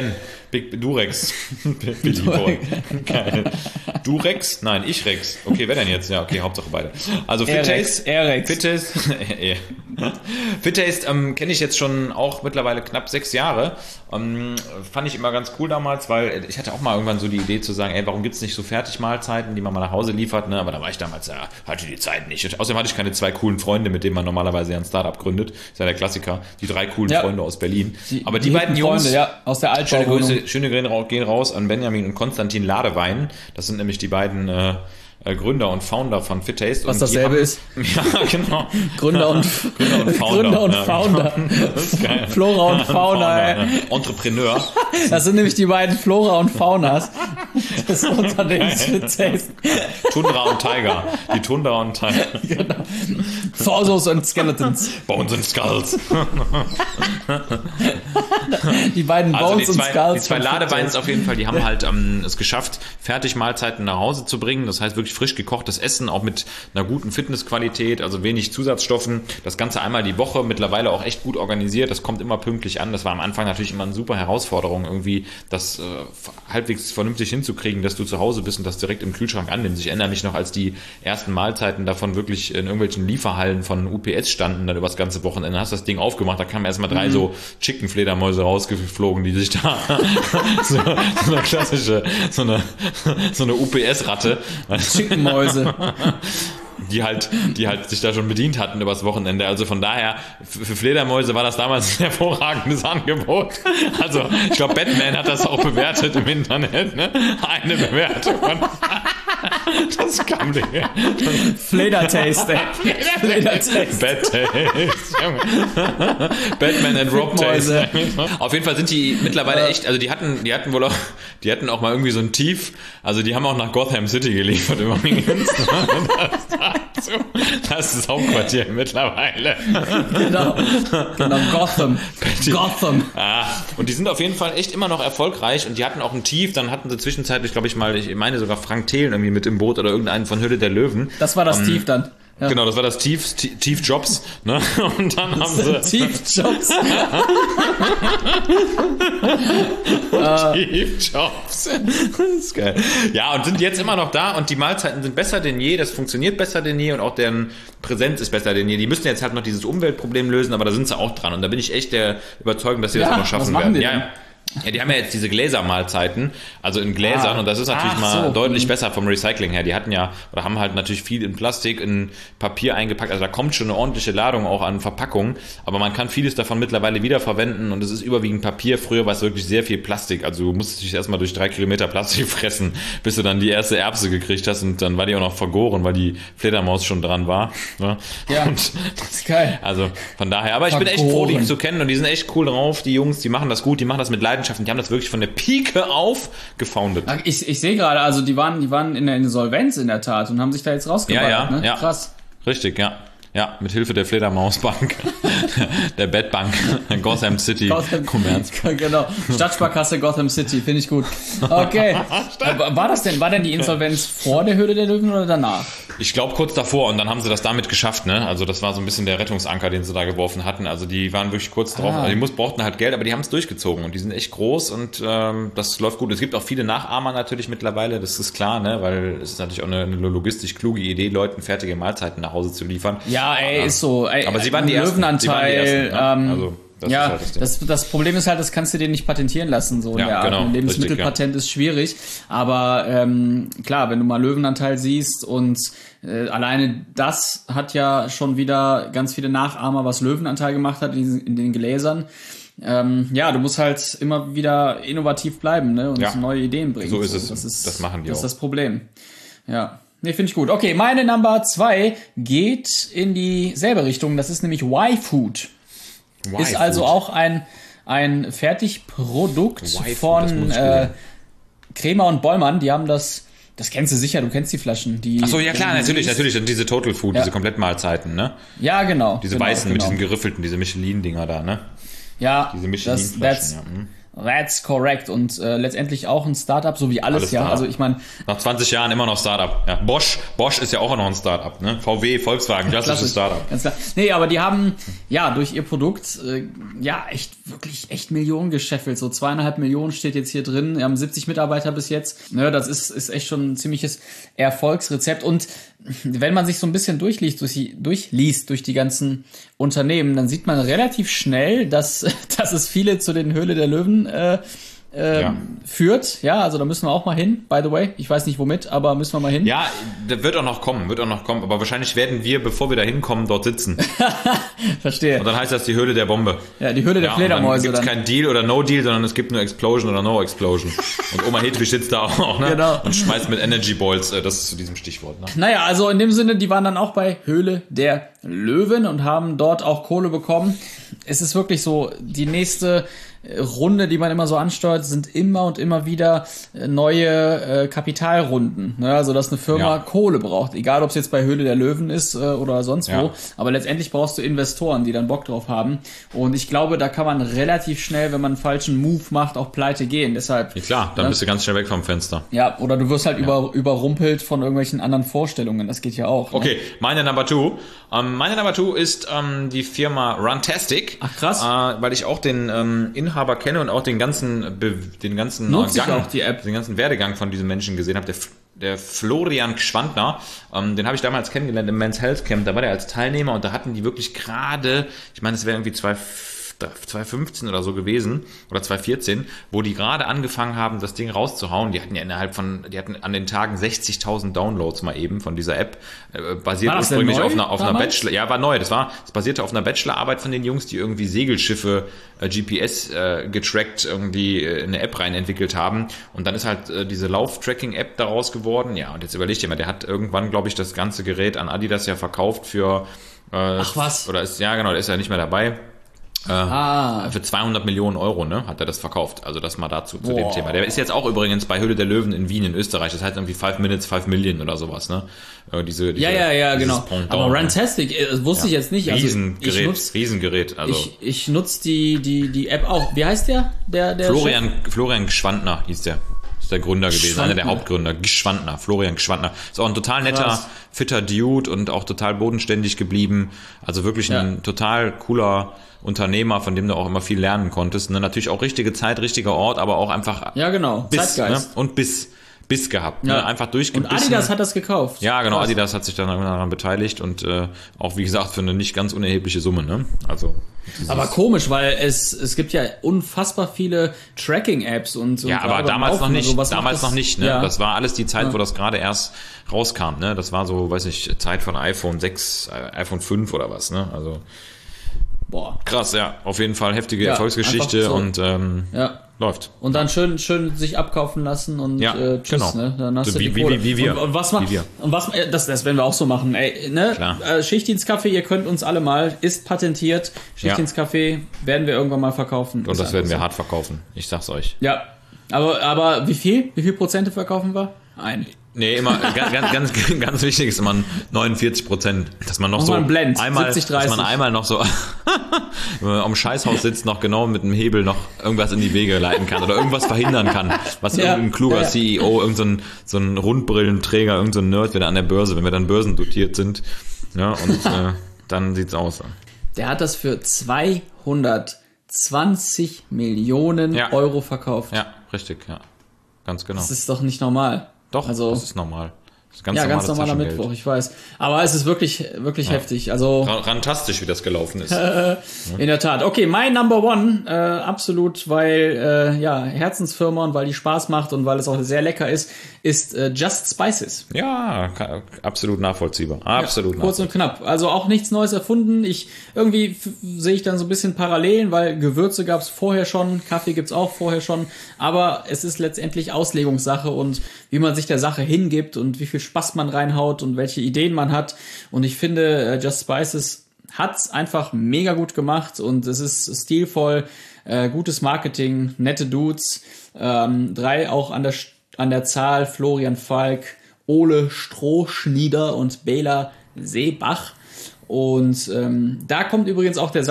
Big Durex. Billy Boy. Geil. Durex? Nein, ich Rex. Okay, wer denn jetzt? Ja, okay, Hauptsache beide. Also Fit Taste. Airrex. Fit Taste. Fit Taste ähm, kenne ich jetzt schon auch mittlerweile knapp sechs Jahre. Ähm, fand ich immer ganz cool damals, weil ich hatte auch mal irgendwann so die Idee zu sagen, ey, warum gibt's nicht so Fertigmahlzeiten, die man mal nach Hause liefert, ne? Aber da war ich damals, ja, hatte die Zeit nicht. Und außerdem hatte ich keine zwei coolen Freunde, mit denen man normalerweise ja ein Startup gründet. Ist ja der Klassiker. Die drei coolen ja. Freunde aus Berlin. Die, Aber die, die beiden Jungs, Freunde, ja, aus der Altbauwohnung. Schöne Grüße, schöne Grüße gehen raus an Benjamin und Konstantin Ladewein. Das sind nämlich die beiden äh, Gründer und Founder von Fit Taste. Was und dasselbe haben, ist. Ja, genau. Gründer und, Gründer und Founder. Gründer und Founder. Ja, das ist geil. Flora und Fauna. Fauna ja. Entrepreneur. Das sind nämlich die beiden Flora und Faunas des Unternehmens Fit Taste. Tundra und Tiger. Die Tundra und Tiger. Genau. Torsos und Skeletons. Bones and Skulls. Die beiden Bones also die zwei, und Skulls. Die zwei Ladeweins auf jeden Fall, die haben halt ähm, es geschafft, Fertigmahlzeiten nach Hause zu bringen. Das heißt wirklich frisch gekochtes Essen, auch mit einer guten Fitnessqualität, also wenig Zusatzstoffen. Das Ganze einmal die Woche, mittlerweile auch echt gut organisiert. Das kommt immer pünktlich an. Das war am Anfang natürlich immer eine super Herausforderung, irgendwie das äh, halbwegs vernünftig hinzukriegen, dass du zu Hause bist und das direkt im Kühlschrank annimmst. Ich erinnere mich noch, als die ersten Mahlzeiten davon wirklich in irgendwelchen Lieferhallen von U P S standen, dann über das ganze Wochenende. Hast das Ding aufgemacht, da kamen erstmal drei mhm. so Chicken-Fledermäuse rausgeflogen, die sich da so, so eine klassische, so eine, so eine U P S-Ratte. Chickenmäuse. Die halt, die halt sich da schon bedient hatten übers Wochenende. Also von daher, für Fledermäuse war das damals ein hervorragendes Angebot. Also, ich glaube, Batman hat das auch bewertet im Internet, ne? Eine Bewertung. Das kam dir. Fledertaste, ey. Fledertaste. Bad Taste. Batman and Rob Taste. Auf jeden Fall sind die mittlerweile echt, also die hatten, die hatten wohl auch, die hatten auch mal irgendwie so ein Tief. Also die haben auch nach Gotham City geliefert übrigens. Das, das ist das Hauptquartier mittlerweile. Genau. Genau, Gotham. Gotham. Ah, und die sind auf jeden Fall echt immer noch erfolgreich und die hatten auch ein Tief. Dann hatten sie zwischenzeitlich, glaube ich mal, ich meine sogar Frank Thelen irgendwie mit im Boot oder irgendeinen von Hülle der Löwen. Das war das um, Tief dann. Ja. Genau, das war das Tief, Tief Jobs, ne? Und dann haben sie Tief Jobs. Tief Jobs. Das ist geil. Ja, und sind jetzt immer noch da und die Mahlzeiten sind besser denn je, das funktioniert besser denn je und auch deren Präsenz ist besser denn je. Die müssen jetzt halt noch dieses Umweltproblem lösen, aber da sind sie auch dran und da bin ich echt der Überzeugung, dass sie das ja, auch noch schaffen was machen werden. Die ja, denn? ja. Ja, die haben ja jetzt diese Gläsermahlzeiten, also in Gläsern ah, und das ist natürlich ach, mal so. deutlich besser vom Recycling her. Die hatten ja, oder haben halt natürlich viel in Plastik, in Papier eingepackt, also da kommt schon eine ordentliche Ladung auch an Verpackungen, aber man kann vieles davon mittlerweile wiederverwenden und es ist überwiegend Papier. Früher war es wirklich sehr viel Plastik, also du musstest dich erstmal durch drei Kilometer Plastik fressen, bis du dann die erste Erbse gekriegt hast und dann war die auch noch vergoren, weil die Fledermaus schon dran war. Ne? Ja, und das ist geil. Also von daher, aber ich vergoren. bin echt froh, die zu kennen und die sind echt cool drauf, die Jungs, die machen das gut, die machen das mit Leidenschaft und die haben das wirklich von der Pike auf gefoundet. Ich, ich sehe gerade, also die waren, die waren in der Insolvenz in der Tat und haben sich da jetzt rausgebracht. Ja, ja, ne? ja. Krass. Richtig, ja. Ja, mit Hilfe der Fledermausbank, der Bettbank, Gotham City Gotham, Commerzbank. Genau, Stadtsparkasse Gotham City, finde ich gut. Okay, war das denn, war denn die Insolvenz vor der Höhle der Löwen oder danach? Ich glaube kurz davor und dann haben sie das damit geschafft, ne? Also das war so ein bisschen der Rettungsanker, den sie da geworfen hatten. Also die waren wirklich kurz drauf, Ah. also die muss, brauchten halt Geld, aber die haben es durchgezogen und die sind echt groß und ähm, das läuft gut. Es gibt auch viele Nachahmer natürlich mittlerweile, das ist klar, ne? Weil es ist natürlich auch eine, eine logistisch kluge Idee, Leuten fertige Mahlzeiten nach Hause zu liefern. Ja, ey, ist so. Ey, aber sie waren die ersten. Löwenanteil, sie waren die ersten, ne? ähm, Also das ja, ist halt das Ding. das, das Problem ist halt, das kannst du dir nicht patentieren lassen. So in Ja, der Art. genau, Ein Lebensmittelpatent richtig, ist schwierig. Aber ähm, klar, wenn du mal Löwenanteil siehst und äh, alleine das hat ja schon wieder ganz viele Nachahmer, was Löwenanteil gemacht hat in, diesen, in den Gläsern. Ähm, ja, du musst halt immer wieder innovativ bleiben, ne, und Ja. neue Ideen bringen. So ist es. Das, ist, Das machen die das ist auch. das Problem. Ja. Nee, finde ich gut. Okay, meine Number zwei geht in dieselbe Richtung. Das ist nämlich Y-Food. Ist also auch ein, ein Fertigprodukt Y-Food, das von muss ich äh, googeln. Kremer und Bollmann. Die haben das, das kennst du sicher, du kennst die Flaschen. Die, Ach so, ja klar, die- natürlich, natürlich. Und diese Total Food, Ja. diese Komplettmahlzeiten, ne? Ja, genau. Diese genau, weißen genau. mit diesen geriffelten, diese Michelin-Dinger da, ne? Ja, Diese das, Michelin-Flaschen, that's, ja. hm. That's correct. Und äh, letztendlich auch ein Startup, so wie alles, Alles ja. Startup. Also ich meine, Nach zwanzig Jahren immer noch Startup. Ja, Bosch, Bosch ist ja auch noch ein Startup, ne? V W, Volkswagen, klassisches Startup. Ganz klar. Nee, aber die haben ja durch ihr Produkt äh, ja echt wirklich echt Millionen gescheffelt. So zweieinhalb Millionen steht jetzt hier drin. Wir haben siebzig Mitarbeiter bis jetzt. Ne, das ist ist echt schon ein ziemliches Erfolgsrezept. Und wenn man sich so ein bisschen durchliest durch die, durchliest durch die ganzen Unternehmen, dann sieht man relativ schnell, dass dass es viele zu den Höhle der Löwen äh, äh, Ja. führt. Ja, also da müssen wir auch mal hin, by the way. Ich weiß nicht womit, aber müssen wir mal hin. Ja, das wird auch noch kommen, wird auch noch kommen. Aber wahrscheinlich werden wir, bevor wir da hinkommen, dort sitzen. Verstehe. Und dann heißt das die Höhle der Bombe. Ja, die Höhle der Ja, und dann Fledermäuse. gibt es dann. kein Deal oder No Deal, sondern es gibt nur Explosion oder No Explosion. Und Oma Hedwig sitzt da auch, ne? Genau. Und schmeißt mit Energy Balls, äh, das ist zu diesem Stichwort, ne? Naja, also in dem Sinne, die waren dann auch bei Höhle der Löwen und haben dort auch Kohle bekommen. Es ist wirklich so, die nächste äh, Runde, die man immer so ansteuert, sind immer und immer wieder äh, neue äh, Kapitalrunden. Ne? Also, dass eine Firma Ja. Kohle braucht. Egal, ob es jetzt bei Höhle der Löwen ist äh, oder sonst Ja. wo. Aber letztendlich brauchst du Investoren, die dann Bock drauf haben. Und ich glaube, da kann man relativ schnell, wenn man einen falschen Move macht, auch pleite gehen. Deshalb, Ja, klar, dann ne? bist du ganz schnell weg vom Fenster. Ja, oder du wirst halt über, überrumpelt von irgendwelchen anderen Vorstellungen. Das geht ja auch. Ne? Okay, meine Number two. Ähm, meine Number two ist ähm, die Firma Runtastic. Ach, krass. Äh, weil ich auch den ähm, Inhaber kenne und auch den ganzen, Be den ganzen Nutze ich Gang, auch die App. den ganzen Werdegang von diesem Menschen gesehen habe. Der, F- der Florian Gschwandner, ähm, den habe ich damals kennengelernt im Men's Health Camp. Da war der als Teilnehmer und da hatten die wirklich gerade, ich meine, es wäre irgendwie zwei zwanzig fünfzehn oder so gewesen oder zwanzig vierzehn, wo die gerade angefangen haben, das Ding rauszuhauen. Die hatten ja innerhalb von, die hatten an den Tagen sechzigtausend Downloads mal eben von dieser App. Äh, basiert War das denn ursprünglich neu auf einer, auf einer damals? Bachelor, ja, war neu. Das war, es basierte auf einer Bachelorarbeit von den Jungs, die irgendwie Segelschiffe äh, G P S äh, getrackt irgendwie äh, in eine App rein entwickelt haben. Und dann ist halt äh, diese Lauf-Tracking-App daraus geworden. Ja, und jetzt überlegt ihr mal, der hat irgendwann, glaube ich, das ganze Gerät an Adidas ja verkauft für, äh, Ach was. oder ist, ja genau, der ist ja nicht mehr dabei. Äh, Ah. Für zweihundert Millionen Euro, ne, hat er das verkauft. Also das mal dazu, zu dem Boah. Thema. Der ist jetzt auch übrigens bei Höhle der Löwen in Wien in Österreich. Das heißt irgendwie five minutes, five million oder sowas, ne? Äh, diese, diese, Ja, ja, ja, dieses genau. Pendant, Aber ne? Runtastic, äh, das wusste ich jetzt nicht. Also Riesengerät, ich nutze Riesengerät. Also ich, ich nutz die, die, die App auch. Wie heißt der? Der, der Florian, Florian Gschwandner hieß der. Ist der Gründer gewesen, Gschwandner. einer der Hauptgründer. Gschwandner, Florian Gschwandner. Ist auch ein total netter, Krass. fitter Dude und auch total bodenständig geblieben. Also wirklich ein Ja. total cooler Unternehmer, von dem du auch immer viel lernen konntest. Ne? Natürlich auch richtige Zeit, richtiger Ort, aber auch einfach Ja, genau. Biss, ne? Zeitgeist. Und Biss, Biss gehabt. Ja. Ne? Einfach Und durchgebissen. Adidas hat das gekauft. Ja, genau, Krass. Adidas hat sich dann daran beteiligt und äh, auch, wie gesagt, für eine nicht ganz unerhebliche Summe. Ne? Also dieses- Aber komisch, weil es, es gibt ja unfassbar viele Tracking-Apps und so. Ja, aber damals noch nicht, damals noch nicht, ne? Ja. Das war alles die Zeit, Ja. wo das gerade erst rauskam, ne? Das war so, weiß nicht, Zeit von iPhone sechs, äh, iPhone fünf oder was, ne? Also Boah. krass, ja, auf jeden Fall heftige Ja, Erfolgsgeschichte einfach so. und ähm, Ja. läuft. Und dann schön, schön sich abkaufen lassen und Ja, äh, tschüss, genau. ne? Dann hast So du wie- die wie- Kohle. wie- wie wir. Und, und was macht, Wie wir. und was, äh, das, das werden wir auch so machen, ey, ne? Klar. Äh, Schichtdienstkaffee, ihr könnt uns alle mal, ist patentiert. Schichtdienstkaffee werden wir irgendwann mal verkaufen. Und das werden wir hart verkaufen. Ich sag's euch. Ja. Aber, aber wie viel? Wie viel Prozente verkaufen wir? Ein. Nee, immer ganz, ganz, ganz, ganz wichtig ist immer neunundvierzig Prozent, dass man noch Mach so mal einen Blend, einmal, siebzig, dass man dreißig. einmal noch so wenn man am Scheißhaus sitzt, noch genau mit dem Hebel noch irgendwas in die Wege leiten kann oder irgendwas verhindern kann, was Ja, irgendein kluger ja, ja. C E O, irgendein so ein, so ein Rundbrillenträger, irgendein so ein Nerd wieder an der Börse, wenn wir dann börsendotiert sind, ja, und äh, dann sieht's aus. Der hat das für zweihundertzwanzig Millionen Ja. Euro verkauft. Ja, richtig, ja, ganz genau. Das ist doch nicht normal. Doch, also, das ist normal. Das ist ganz ja, normales ganz normaler Taschengeld. Mittwoch, ich weiß. Aber es ist wirklich, wirklich heftig. Also, Ra- Rantastisch, wie das gelaufen ist. in der Tat. Okay, mein Number One, äh, absolut, weil, äh, ja, Herzensfirma und weil die Spaß macht und weil es auch sehr lecker ist, ist äh, Just Spices. Ja, ka- absolut nachvollziehbar. Absolut Ja, kurz und knapp. Also auch nichts Neues erfunden. Ich irgendwie f- sehe ich dann so ein bisschen Parallelen, weil Gewürze gab es vorher schon, Kaffee gibt's auch vorher schon, aber es ist letztendlich Auslegungssache und wie man sich der Sache hingibt und wie viel Spaß man reinhaut und welche Ideen man hat. Und ich finde, äh, Just Spices hat's einfach mega gut gemacht und es ist stilvoll, äh, gutes Marketing, nette Dudes, ähm, drei auch an der St- an der Zahl, Florian Falk, Ole Strohschnieder und Bela Seebach. Und ähm, da kommt übrigens auch der Satz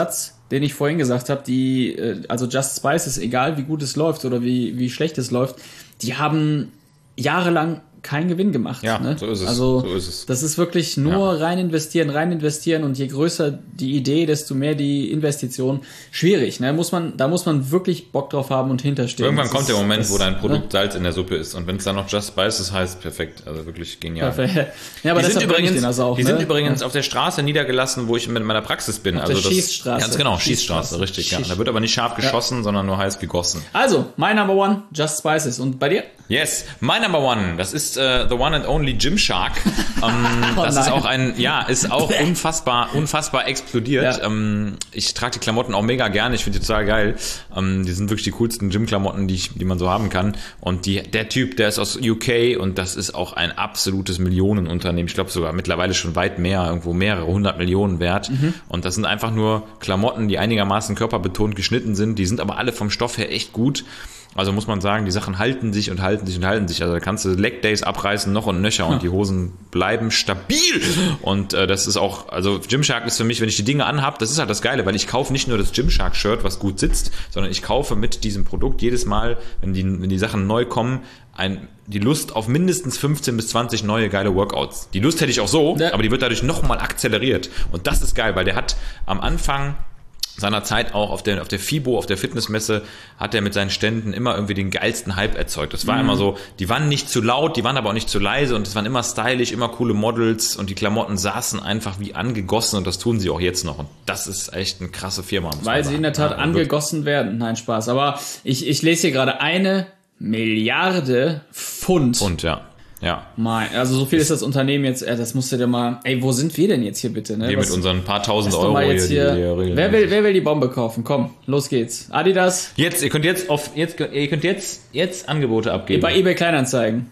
den ich vorhin gesagt habe, die, äh, also Just Spices, egal wie gut es läuft oder wie, wie schlecht es läuft, die haben jahrelang keinen Gewinn gemacht. Ja, ne? so ist es. Also so ist es. das ist wirklich nur Ja. rein investieren, rein investieren und je größer die Idee, desto mehr die Investition. Schwierig, ne? Muss man, da muss man wirklich Bock drauf haben und hinterstehen. Irgendwann Das kommt ist, der Moment, das, wo dein Produkt ne? Salz in der Suppe ist. Und wenn es dann noch Just Spices heißt, perfekt. Also wirklich genial. Perfekt. Ja, aber Die sind deshalb bringe ich übrigens, den also auch. die ne? sind übrigens auf der Straße niedergelassen, wo ich mit meiner Praxis bin. Auf also der das, Schießstraße. Ganz genau, Schießstraße. Schießstraße, richtig. Ja. Schieß- Da wird aber nicht scharf geschossen, sondern nur heiß gegossen. Also, mein Number One, Just Spices. Und bei dir? Yes, my number one, das ist äh, the one and only Gymshark. ähm, Oh das ist nein. auch ein, ja, ist auch unfassbar, unfassbar explodiert. Ja. Ähm, ich trage die Klamotten auch mega gerne, ich finde die total geil. Ähm, die sind wirklich die coolsten Gym-Klamotten, die, ich, die man so haben kann. Und die, der Typ, der ist aus U K und das ist auch ein absolutes Millionenunternehmen. Ich glaube sogar mittlerweile schon weit mehr, irgendwo mehrere hundert Millionen wert. Mhm. Und das sind einfach nur Klamotten, die einigermaßen körperbetont geschnitten sind. Die sind aber alle vom Stoff her echt gut. Also muss man sagen, die Sachen halten sich und halten sich und halten sich. Also da kannst du Leg Days abreißen, noch und nöcher und die Hosen bleiben stabil. Und äh, das ist auch, also Gymshark ist für mich, wenn ich die Dinge anhab, das ist halt das Geile, weil ich kaufe nicht nur das Gymshark-Shirt, was gut sitzt, sondern ich kaufe mit diesem Produkt jedes Mal, wenn die, wenn die Sachen neu kommen, ein, die Lust auf mindestens fünfzehn bis zwanzig neue geile Workouts. Die Lust hätte ich auch so, Ja. aber die wird dadurch nochmal akzeleriert. Und das ist geil, weil der hat am Anfang seiner Zeit auch auf der, auf der FIBO, auf der Fitnessmesse, hat er mit seinen Ständen immer irgendwie den geilsten Hype erzeugt. Das war Mhm. immer so, die waren nicht zu laut, die waren aber auch nicht zu leise und es waren immer stylisch, immer coole Models und die Klamotten saßen einfach wie angegossen und das tun sie auch jetzt noch. Und das ist echt eine krasse Firma. muss Weil man sie sagen. in der Tat Ja, angegossen werden. Nein, Spaß. Aber ich, ich lese hier gerade eine Milliarde Pfund. Und ja, ja. Mein, also so viel ist das Unternehmen jetzt, äh, das musst du dir mal, ey, wo sind wir denn jetzt hier bitte? Ne? Wir Was- mit unseren paar tausend lass doch Euro mal jetzt hier. hier, die wir regeln. wer, will, wer will die Bombe kaufen? Komm, los geht's. Adidas, Jetzt, ihr könnt jetzt auf, jetzt, ihr könnt jetzt, jetzt Angebote abgeben. bei eBay Kleinanzeigen.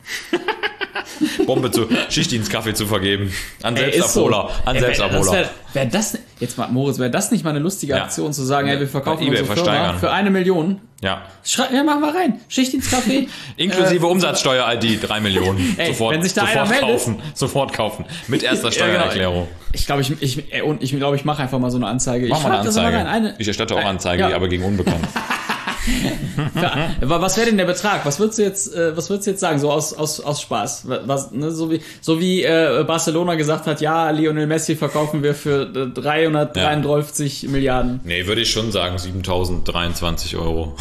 Bombe zu, Schichtdienstkaffee zu vergeben. An Ey, ist so. Selbstabholer. An Ey, wär- das Selbstabholer. wär, wär das, jetzt mal, Moritz, wäre das nicht mal eine lustige Ja. Aktion zu sagen, ey, wir verkaufen Bei eBay unsere Firma versteigern. für eine Million? Ja. Schrei, ja, machen wir rein. Schichtdienstkaffee. Inklusive Umsatzsteuer-I D, drei Millionen. Ey, sofort, wenn sich da sofort einer meldet. kaufen. Sofort kaufen. Mit erster Steuererklärung. Ich glaube, ich, ich, ey, und ich glaube, ich mache einfach mal so eine Anzeige. Mach ich mal eine schreib das aber Anzeige. rein. Eine, ich erstatte auch Anzeige, ja. aber gegen Unbekannt. Aber was wäre denn der Betrag? Was würdest du jetzt, äh, was würdest du jetzt sagen, so aus, aus, aus Spaß? Was, ne, so wie, so wie äh, Barcelona gesagt hat, ja, Lionel Messi verkaufen wir für äh, dreihundertdreiundfünfzig Milliarden. Nee, würde ich schon sagen, siebentausenddreiundzwanzig Euro.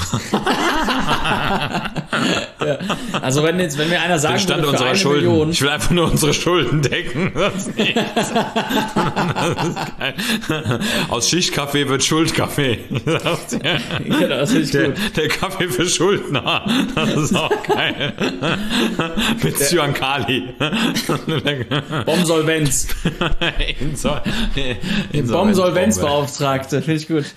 Ja. Also wenn jetzt, wenn mir einer sagen Den Stand würde, für unserer eine Schulden. Million, Ich will einfach nur unsere Schulden decken. Das ist nichts. Das ist geil. Aus Schichtkaffee wird Schuldkaffee. genau, das finde ich Der, gut. der Kaffee für Schuldner. Das ist auch geil. Mit Cyankali. Bomsolvenz. Insol Bomsolvenzbeauftragte, finde ich gut.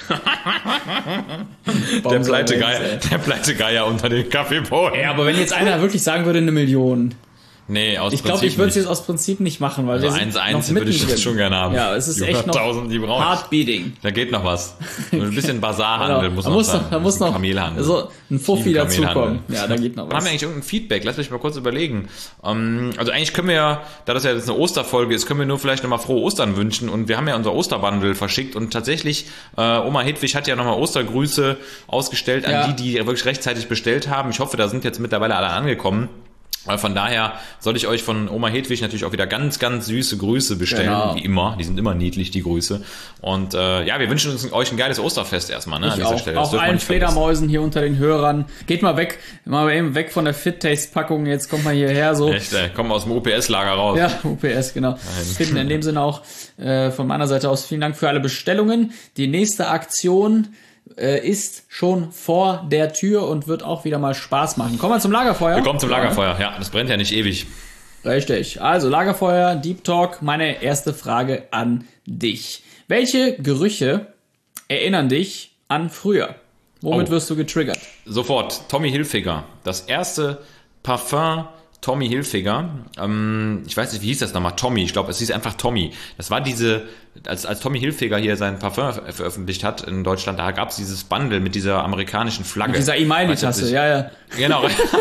Der Pleitegeier, der Pleitegeier unter den Kaffeebohnen. Ja, aber wenn jetzt einer wirklich sagen würde, eine Million. Nee, aus Ich glaube, Prinzip ich würde es nicht. jetzt aus Prinzip nicht machen, weil Also wir sind eins noch eins würde ich das mittendrin. schon gerne haben. Ja, es ist Die echt noch hunderttausend, die brauche ich. hard beating. Da geht noch was. Ein bisschen Basarhandel Genau. muss da noch muss sein. noch, da muss noch Kamelhandel. so ein Fuffi Team dazukommen. Kamelhandel. Ja, da geht noch Haben was. wir eigentlich irgendein Feedback? Lass mich mal kurz überlegen. Ähm, also eigentlich können wir ja, da das ja jetzt eine Osterfolge ist, können wir nur vielleicht nochmal frohe Ostern wünschen. Und wir haben ja unser Osterbundle verschickt. Und tatsächlich, äh, Oma Hedwig hat ja nochmal Ostergrüße ausgestellt an Ja. die, die wirklich rechtzeitig bestellt haben. Ich hoffe, da sind jetzt mittlerweile alle angekommen. Von daher soll ich euch von Oma Hedwig natürlich auch wieder ganz, ganz süße Grüße bestellen, Genau. wie immer. Die sind immer niedlich, die Grüße. Und äh, ja, wir wünschen uns, euch ein geiles Osterfest erstmal, ne, an Ich dieser auch, Stelle. Das auch dürfen wir allen nicht vergessen. Fledermäusen hier unter den Hörern. Geht mal weg, mal eben weg von der Fit-Taste-Packung. Jetzt kommt mal hierher so. Echt, ey, kommen aus dem O P S-Lager raus. Ja, U P S, genau. Finden in dem Sinne auch äh, von meiner Seite aus vielen Dank für alle Bestellungen. Die nächste Aktion äh, ist schon vor der Tür und wird auch wieder mal Spaß machen. Kommen wir zum Lagerfeuer. Wir kommen zum Lagerfeuer. Ja, das brennt ja nicht ewig. Richtig. Also Lagerfeuer, Deep Talk. Meine erste Frage an dich. Welche Gerüche erinnern dich an früher? Womit Oh. wirst du getriggert? Sofort, Tommy Hilfiger. Das erste Parfum Tommy Hilfiger. Ähm, ich weiß nicht, wie hieß das nochmal? Tommy. Ich glaube, es hieß einfach Tommy. Das war diese als, als Tommy Hilfiger hier sein Parfum ver veröffentlicht hat in Deutschland, da gab es dieses Bundle mit dieser amerikanischen Flagge. Mit dieser Imani-Tasse, ja, ja. Genau.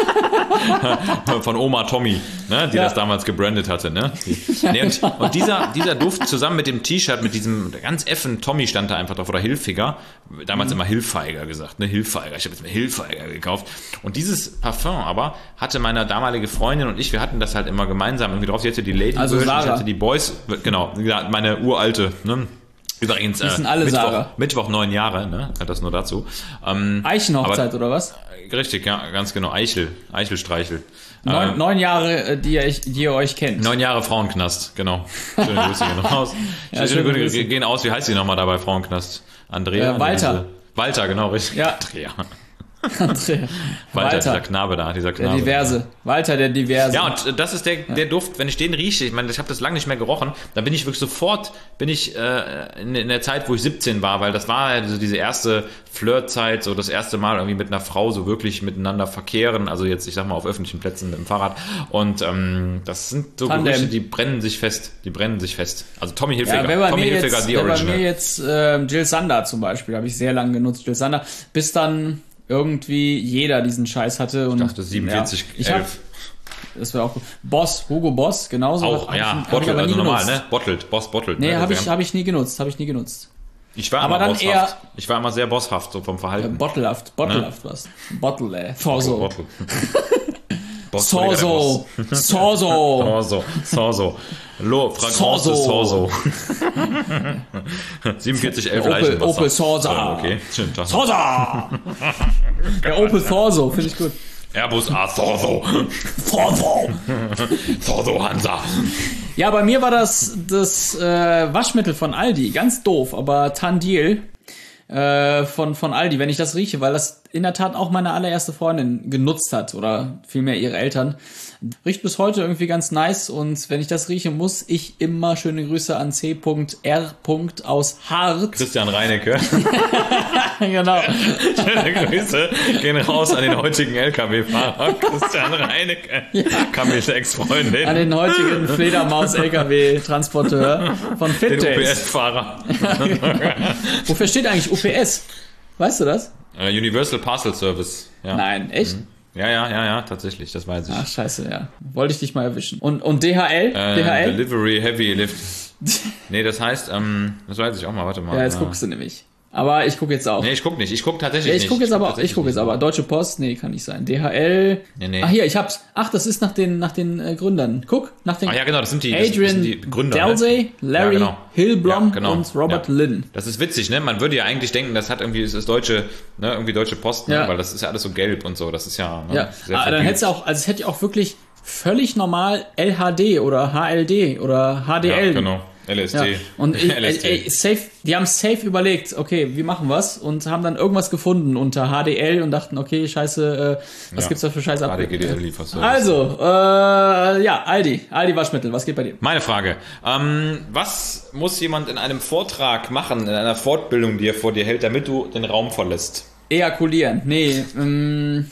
Von Oma Tommy, ne, die ja. das damals gebrandet hatte. Ne? Nee, und und dieser, dieser Duft zusammen mit dem T-Shirt, mit diesem ganz effen Tommy stand da einfach drauf, oder Hilfiger, damals mhm. immer Hilfeiger gesagt, ne, Hilfeiger, ich habe jetzt mir Hilfeiger gekauft. Und dieses Parfum aber hatte meine damalige Freundin und ich, wir hatten das halt immer gemeinsam irgendwie drauf. Sie hatte die Lady also Version, Sarah. ich hatte die Boys, genau, meine uralte, ne? Übrigens, die sind äh, alle Mittwoch, Sarah. Mittwoch neun Jahre, ne? Das nur dazu. Ähm, Eichenhochzeit aber, oder was? Richtig, ja, ganz genau. Eichel, Eichelstreichel. Neun, ähm, neun Jahre, die ihr, die ihr euch kennt. Neun Jahre Frauenknast, genau. Schöne Grüße gehen raus. ja, schöne schöne Grüße Grüße. gehen aus. Wie heißt sie nochmal da bei Frauenknast? Andrea? Äh, Walter. Diese, Walter, genau, richtig. Ja. Andrea. Andrea. Walter, Walter, dieser Knabe da, dieser Knabe. Der Diverse. Walter, der Diverse. Ja, und das ist der, der Duft, wenn ich den rieche, ich meine, ich habe das lange nicht mehr gerochen, dann bin ich wirklich sofort, bin ich äh, in, in der Zeit, wo ich siebzehn war, weil das war also diese erste Flirtzeit, so das erste Mal irgendwie mit einer Frau so wirklich miteinander verkehren, also jetzt, ich sag mal, auf öffentlichen Plätzen mit dem Fahrrad. Und ähm, das sind so Tandem. Gerüche, die brennen sich fest, die brennen sich fest. Also Tommy Hilfiger, ja, wenn bei Tommy mir Hilfiger, jetzt, The wenn bei Original. mir jetzt äh, Jill Sander zum Beispiel, habe ich sehr lange genutzt, Jill Sander, bis dann irgendwie jeder diesen Scheiß hatte. Und, ich dachte siebenundvierzig, ja, ich hab, elf. Das wäre auch gut. Boss, Hugo Boss, genauso. Auch, ja, ich, Bottled, also normal, genutzt. ne? Bottled, Boss Bottled. Nee, ne? habe ich, hab ich nie genutzt, habe ich nie genutzt. Ich war aber immer dann bosshaft. eher, ich war immer sehr bosshaft, so vom Äh, Verhalten. bottelhaft, bottelhaft Ne? was. Bottle, äh, Forso. Bottle. Boss, Sorso, Sorso. Sorso, Sorso. Lo, Fragrance Sorso. siebenundvierzig elf Opel, Leichenwasser. Opel Sorsa. Ah, okay, schön. Tag. Sorsa! Der Opel Sorso, finde ich gut. Airbus A Sorso. Sorso! Sorso Hansa. Ja, bei mir war das das äh, Waschmittel von Aldi. Ganz doof, aber Tandil äh, von, von Aldi, wenn ich das rieche, weil das in der Tat auch meine allererste Freundin genutzt hat oder vielmehr ihre Eltern. Riecht bis heute irgendwie ganz nice und wenn ich das rieche, muss ich immer schöne Grüße an C R aus Hart. Christian Reinecke. Genau. Schöne Grüße gehen raus an den heutigen L K W-Fahrer Christian Reinecke. Ja. Kamils Ex-Freundin. An den heutigen Fledermaus-L K W-Transporteur von Den FitDays. U P S-Fahrer. Wofür steht eigentlich U P S? Weißt du das? Uh, Universal Parcel Service. Ja. Nein, echt? Mhm. Ja, ja, ja, ja, tatsächlich, das weiß ich. Ach, scheiße, ja. Wollte ich dich mal erwischen. Und, und D H L? Äh, D H L? Delivery Heavy Lift. Nee, das heißt, ähm, das weiß ich auch mal, warte mal. Ja, jetzt ja. guckst du nämlich. Aber ich gucke jetzt auch. Nee, ich guck nicht, ich guck tatsächlich Ja, ich nicht. gucke jetzt aber, tatsächlich ich gucke jetzt nicht. aber. Deutsche Post, nee, kann nicht sein. D H L. Nee, nee. Ach, hier, ich hab's. Ach, das ist nach den, nach den äh, Gründern. Guck, nach den Ach ja, genau, das sind die, das, das Adrian sind die Gründer. Dalsey, ne? Larry ja, genau. Hillblom ja, genau. und Robert ja. Lynn. Das ist witzig, ne? Man würde ja eigentlich denken, das hat irgendwie, das ist deutsche, ne, irgendwie Deutsche Post, ne? Ja. Weil das ist ja alles so gelb und so, das ist ja, ne? Ja, sehr aber dann verblüht. hättest du auch, also es hätte auch wirklich völlig normal L H D oder H L D oder H D L. Ja, genau. L S D. Ja. Und ich, L S D. ey, ey, safe, die haben safe überlegt, okay, wir machen was und haben dann irgendwas gefunden unter H D L und dachten, okay, scheiße, äh, was Ja. gibt's da für Scheiße? A D G D L-Lieferservice. Also, äh, ja, Aldi, Aldi Waschmittel, was geht bei dir? Meine Frage, ähm, was muss jemand in einem Vortrag machen, in einer Fortbildung, die er vor dir hält, damit du den Raum verlässt? Ejakulieren, nee, ähm,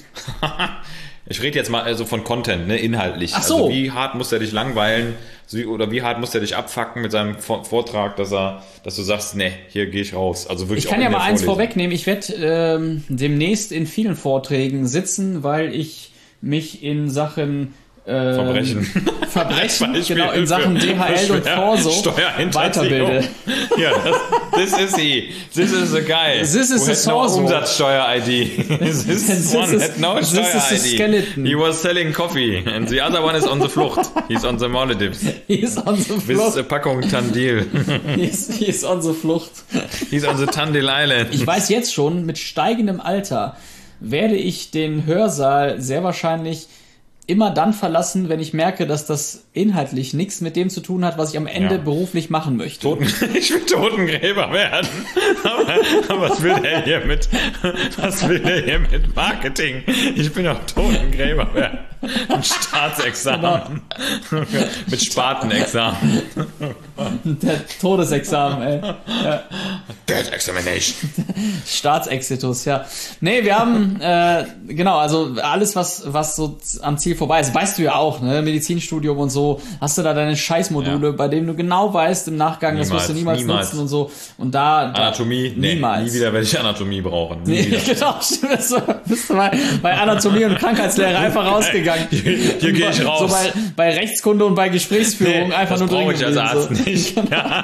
Ich rede jetzt mal also von Content, ne, inhaltlich. Ach so. Also wie hart muss er dich langweilen so- oder wie hart muss er dich abfacken mit seinem Vor- Vortrag, dass er, dass du sagst, ne, hier gehe ich raus. Also wirklich ich kann auch ja in mal der eins Vorlesung. vorwegnehmen, ich werde ähm, demnächst in vielen Vorträgen sitzen, weil ich mich in Sachen ähm, Verbrechen. Verbrechen, Beispiel genau, in für- Sachen D H L für und Forso Steuerhinterziehung. weiterbilde. Ja, das, this is he. This is the guy. This is who the had no Sorso. Umsatzsteuer-I D. This This one is- had no this is the Steuer-I D. skeleton. He was selling coffee and the other one is on the Flucht. He's on the Maldives. He's on the Bis Flucht. äh, Packung Tandil. He's, he's on the Flucht. He's on the Tandil Island. Ich weiß jetzt schon, mit steigendem Alter werde ich den Hörsaal sehr wahrscheinlich immer dann verlassen, wenn ich merke, dass das inhaltlich nichts mit dem zu tun hat, was ich am Ende Ja. beruflich machen möchte. Toten, ich will Totengräber werden. Aber, aber was will der hier mit, was will der hier mit Marketing? Ich bin doch Totengräber werden. Ein Staatsexamen. Mit Spatenexamen. Der Todesexamen, ey. Ja. Dead Examination. Staatsexitus, ja. Nee, wir haben, äh, genau, also alles, was was so am Ziel vorbei ist, weißt du ja auch, ne? Medizinstudium und so, hast du da deine Scheißmodule, ja. bei denen du genau weißt im Nachgang, niemals, das wirst du niemals, niemals nutzen und so. Und da, da Anatomie, nee, niemals. Nie wieder werde ich Anatomie brauchen. Nie nee, genau, bist du, bist du bei, bei Anatomie und Krankheitslehre einfach rausgegangen. Hier, hier gehe ich raus. So bei, bei Rechtskunde und bei Gesprächsführung nee, einfach das nur drin ich als Arzt so. nicht.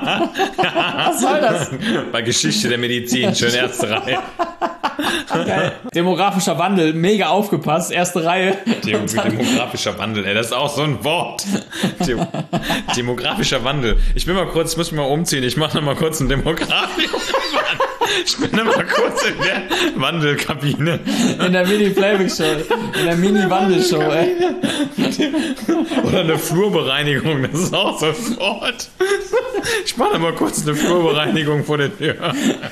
Was soll das? Bei Geschichte der Medizin, schön erste Reihe. Geil. Demografischer Wandel, mega aufgepasst, erste Reihe. Dem, demografischer Wandel, ey, das ist auch so ein Wort. Dem, demografischer Wandel. Ich bin mal kurz, ich muss mich mal umziehen, ich mache noch mal kurz einen demografischen Wandel. Ich bin noch mal kurz in der Wandelkabine. In der Mini-Playback-Show. In der Mini-Wandel-Show, ey. Oder eine Flurbereinigung, das ist auch so ein Wort. Ich mache noch mal kurz eine Flurbereinigung vor der Tür.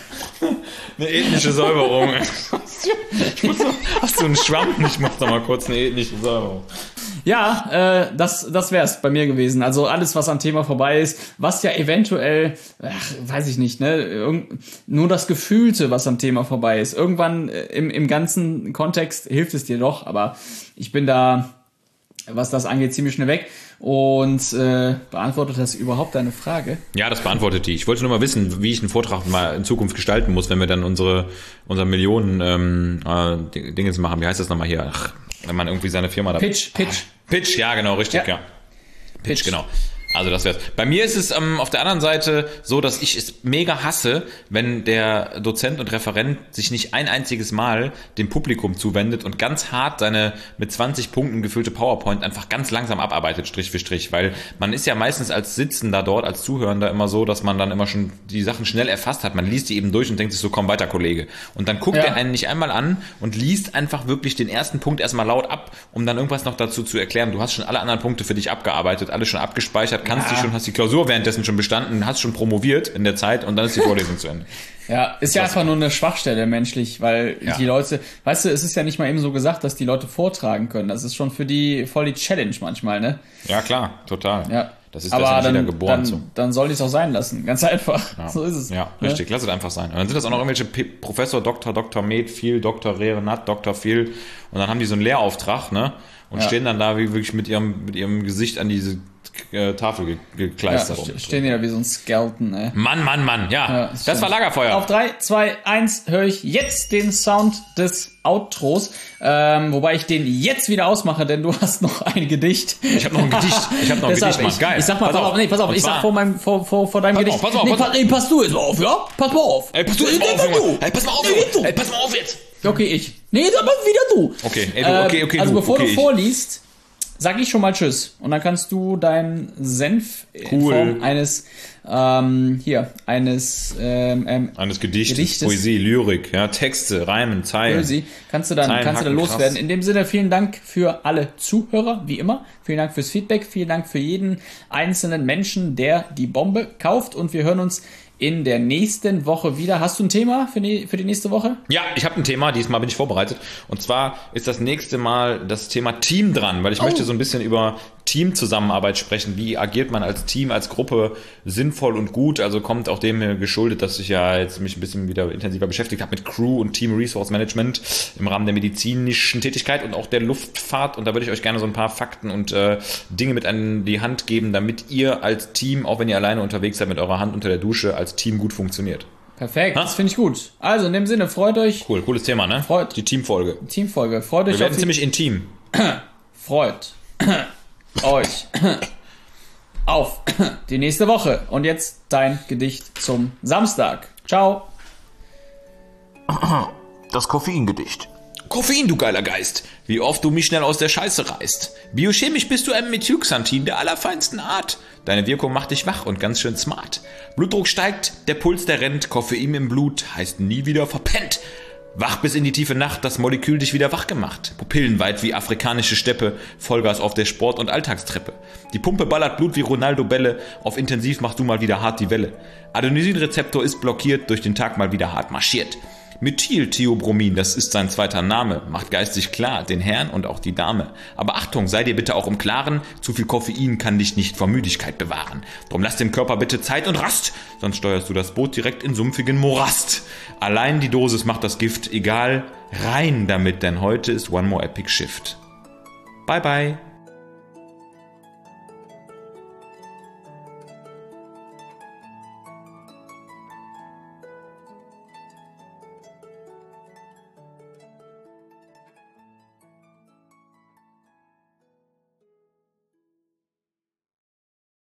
Eine ethnische Säuberung. Hast du einen Schwamm? Ich mach da mal kurz eine ethnische Säuberung. Ja, äh, das, das wär's bei mir gewesen. Also alles, was am Thema vorbei ist, was ja eventuell, ach, weiß ich nicht, ne, Irgend, nur das Gefühlte, was am Thema vorbei ist. Irgendwann äh, im, im ganzen Kontext hilft es dir doch, aber ich bin da, was das angeht, ziemlich schnell weg. Und äh, beantwortet das überhaupt deine Frage? Ja, das beantwortet die. Ich wollte nur mal wissen, wie ich einen Vortrag mal in Zukunft gestalten muss, wenn wir dann unsere, unsere Millionen ähm, äh, Dinge machen. Wie heißt das nochmal hier? Ach, wenn man irgendwie seine Firma da... Pitch, Pitch. Pitch, ja, genau, richtig, ja. ja. Pitch, Pitch, genau. Also das wär's. Bei mir ist es ähm, auf der anderen Seite so, dass ich es mega hasse, wenn der Dozent und Referent sich nicht ein einziges Mal dem Publikum zuwendet und ganz hart seine mit zwanzig Punkten gefüllte PowerPoint einfach ganz langsam abarbeitet, Strich für Strich. Weil man ist ja meistens als Sitzender dort, als Zuhörender immer so, dass man dann immer schon die Sachen schnell erfasst hat. Man liest die eben durch und denkt sich so, komm weiter, Kollege. Und dann guckt ja. er einen nicht einmal an und liest einfach wirklich den ersten Punkt erstmal laut ab, um dann irgendwas noch dazu zu erklären. Du hast schon alle anderen Punkte für dich abgearbeitet, alles schon abgespeichert, kannst ja. dich schon, hast die Klausur währenddessen schon bestanden, hast schon promoviert in der Zeit und dann ist die Vorlesung zu Ende. Ja, ist ja einfach nur eine Schwachstelle menschlich, weil ja. die Leute, weißt du, es ist ja nicht mal eben so gesagt, dass die Leute vortragen können. Das ist schon für die voll die Challenge manchmal, ne? Ja, klar, total. Ja. Das ist aber das ja dann, nicht jeder geboren dann, zu. Dann soll ich es auch sein lassen. Ganz einfach. Ja. So ist es. Ja, richtig. Ja? Lass es einfach sein. Und dann sind das auch noch irgendwelche P- Professor, Doktor, Doktor Med, viel, Doktor Renat, Doktor viel. Und dann haben die so einen Lehrauftrag, ne? Und ja. stehen dann da wie wirklich mit ihrem, mit ihrem Gesicht an diese äh, Tafel ge- gekleistert. Ja, stehen die da wie so ein Skeleton, ey. Mann, Mann, Mann. Ja, ja das stimmt. War Lagerfeuer. Auf drei, zwei, eins höre ich jetzt den Sound des Outros. Ähm, wobei ich den jetzt wieder ausmache, denn du hast noch ein Gedicht. Ich habe noch ein Gedicht. Ich habe noch ein Deshalb, Gedicht, Mann. Ich, Geil. Ich sag mal, pass auf, nee, pass auf, ich sag vor meinem, vor, vor, vor deinem pass Gedicht. Auf, pass auf, nee, pass auf. Nee, pass du jetzt mal auf, ja? Pass mal auf. Ey, pass du jetzt mal auf, Junge. Ey, pass mal auf, Junge. Ey, pass mal auf jetzt. Okay, ich. Nee, jetzt aber wieder du. Okay, ey, du, okay, okay, Also du. bevor okay, du vorliest, sag ich schon mal Tschüss. Und dann kannst du deinen Senf cool. in Form eines, ähm, hier, eines, ähm, ähm eines Gedichtes, Gedichtes, Poesie, Lyrik, ja, Texte, Reimen, Zeilen. Poesie, kannst du dann, Zeilen, kannst du dann Hacken, loswerden. krass. In dem Sinne, vielen Dank für alle Zuhörer, wie immer. Vielen Dank fürs Feedback. Vielen Dank für jeden einzelnen Menschen, der die Bombe kauft. Und wir hören uns in der nächsten Woche wieder. Hast du ein Thema für die, für die nächste Woche? Ja, ich habe ein Thema, diesmal bin ich vorbereitet. Und zwar ist das nächste Mal das Thema Team dran, weil ich oh. möchte so ein bisschen über Teamzusammenarbeit sprechen. Wie agiert man als Team, als Gruppe sinnvoll und gut? Also kommt auch dem geschuldet, dass ich ja jetzt mich ein bisschen wieder intensiver beschäftigt habe mit Crew und Team Resource Management im Rahmen der medizinischen Tätigkeit und auch der Luftfahrt. Und da würde ich euch gerne so ein paar Fakten und äh, Dinge mit an die Hand geben, damit ihr als Team, auch wenn ihr alleine unterwegs seid, mit eurer Hand unter der Dusche, als Team gut funktioniert. Perfekt, ha? Das finde ich gut. Also in dem Sinne, freut euch. Cool, cooles Thema, ne? Freut. Die Teamfolge. Teamfolge, freut euch. Wir werden ziemlich intim. Freut euch auf die nächste Woche. Und jetzt dein Gedicht zum Samstag. Ciao. Das Koffeingedicht. Koffein, du geiler Geist, wie oft du mich schnell aus der Scheiße reißt. Biochemisch bist du ein Methylxanthin der allerfeinsten Art. Deine Wirkung macht dich wach und ganz schön smart. Blutdruck steigt, der Puls der rennt, Koffein im Blut heißt nie wieder verpennt. Wach bis in die tiefe Nacht, das Molekül dich wieder wach gemacht. Pupillen weit wie afrikanische Steppe, Vollgas auf der Sport- und Alltagstreppe. Die Pumpe ballert Blut wie Ronaldo Bälle, auf intensiv machst du mal wieder hart die Welle. Adenosinrezeptor ist blockiert, durch den Tag mal wieder hart marschiert. Methyltheobromin, das ist sein zweiter Name, macht geistig klar, den Herrn und auch die Dame. Aber Achtung, sei dir bitte auch im Klaren, zu viel Koffein kann dich nicht vor Müdigkeit bewahren. Drum lass dem Körper bitte Zeit und Rast, sonst steuerst du das Boot direkt in sumpfigen Morast. Allein die Dosis macht das Gift, egal, rein damit, denn heute ist One More Epic Shift. Bye bye.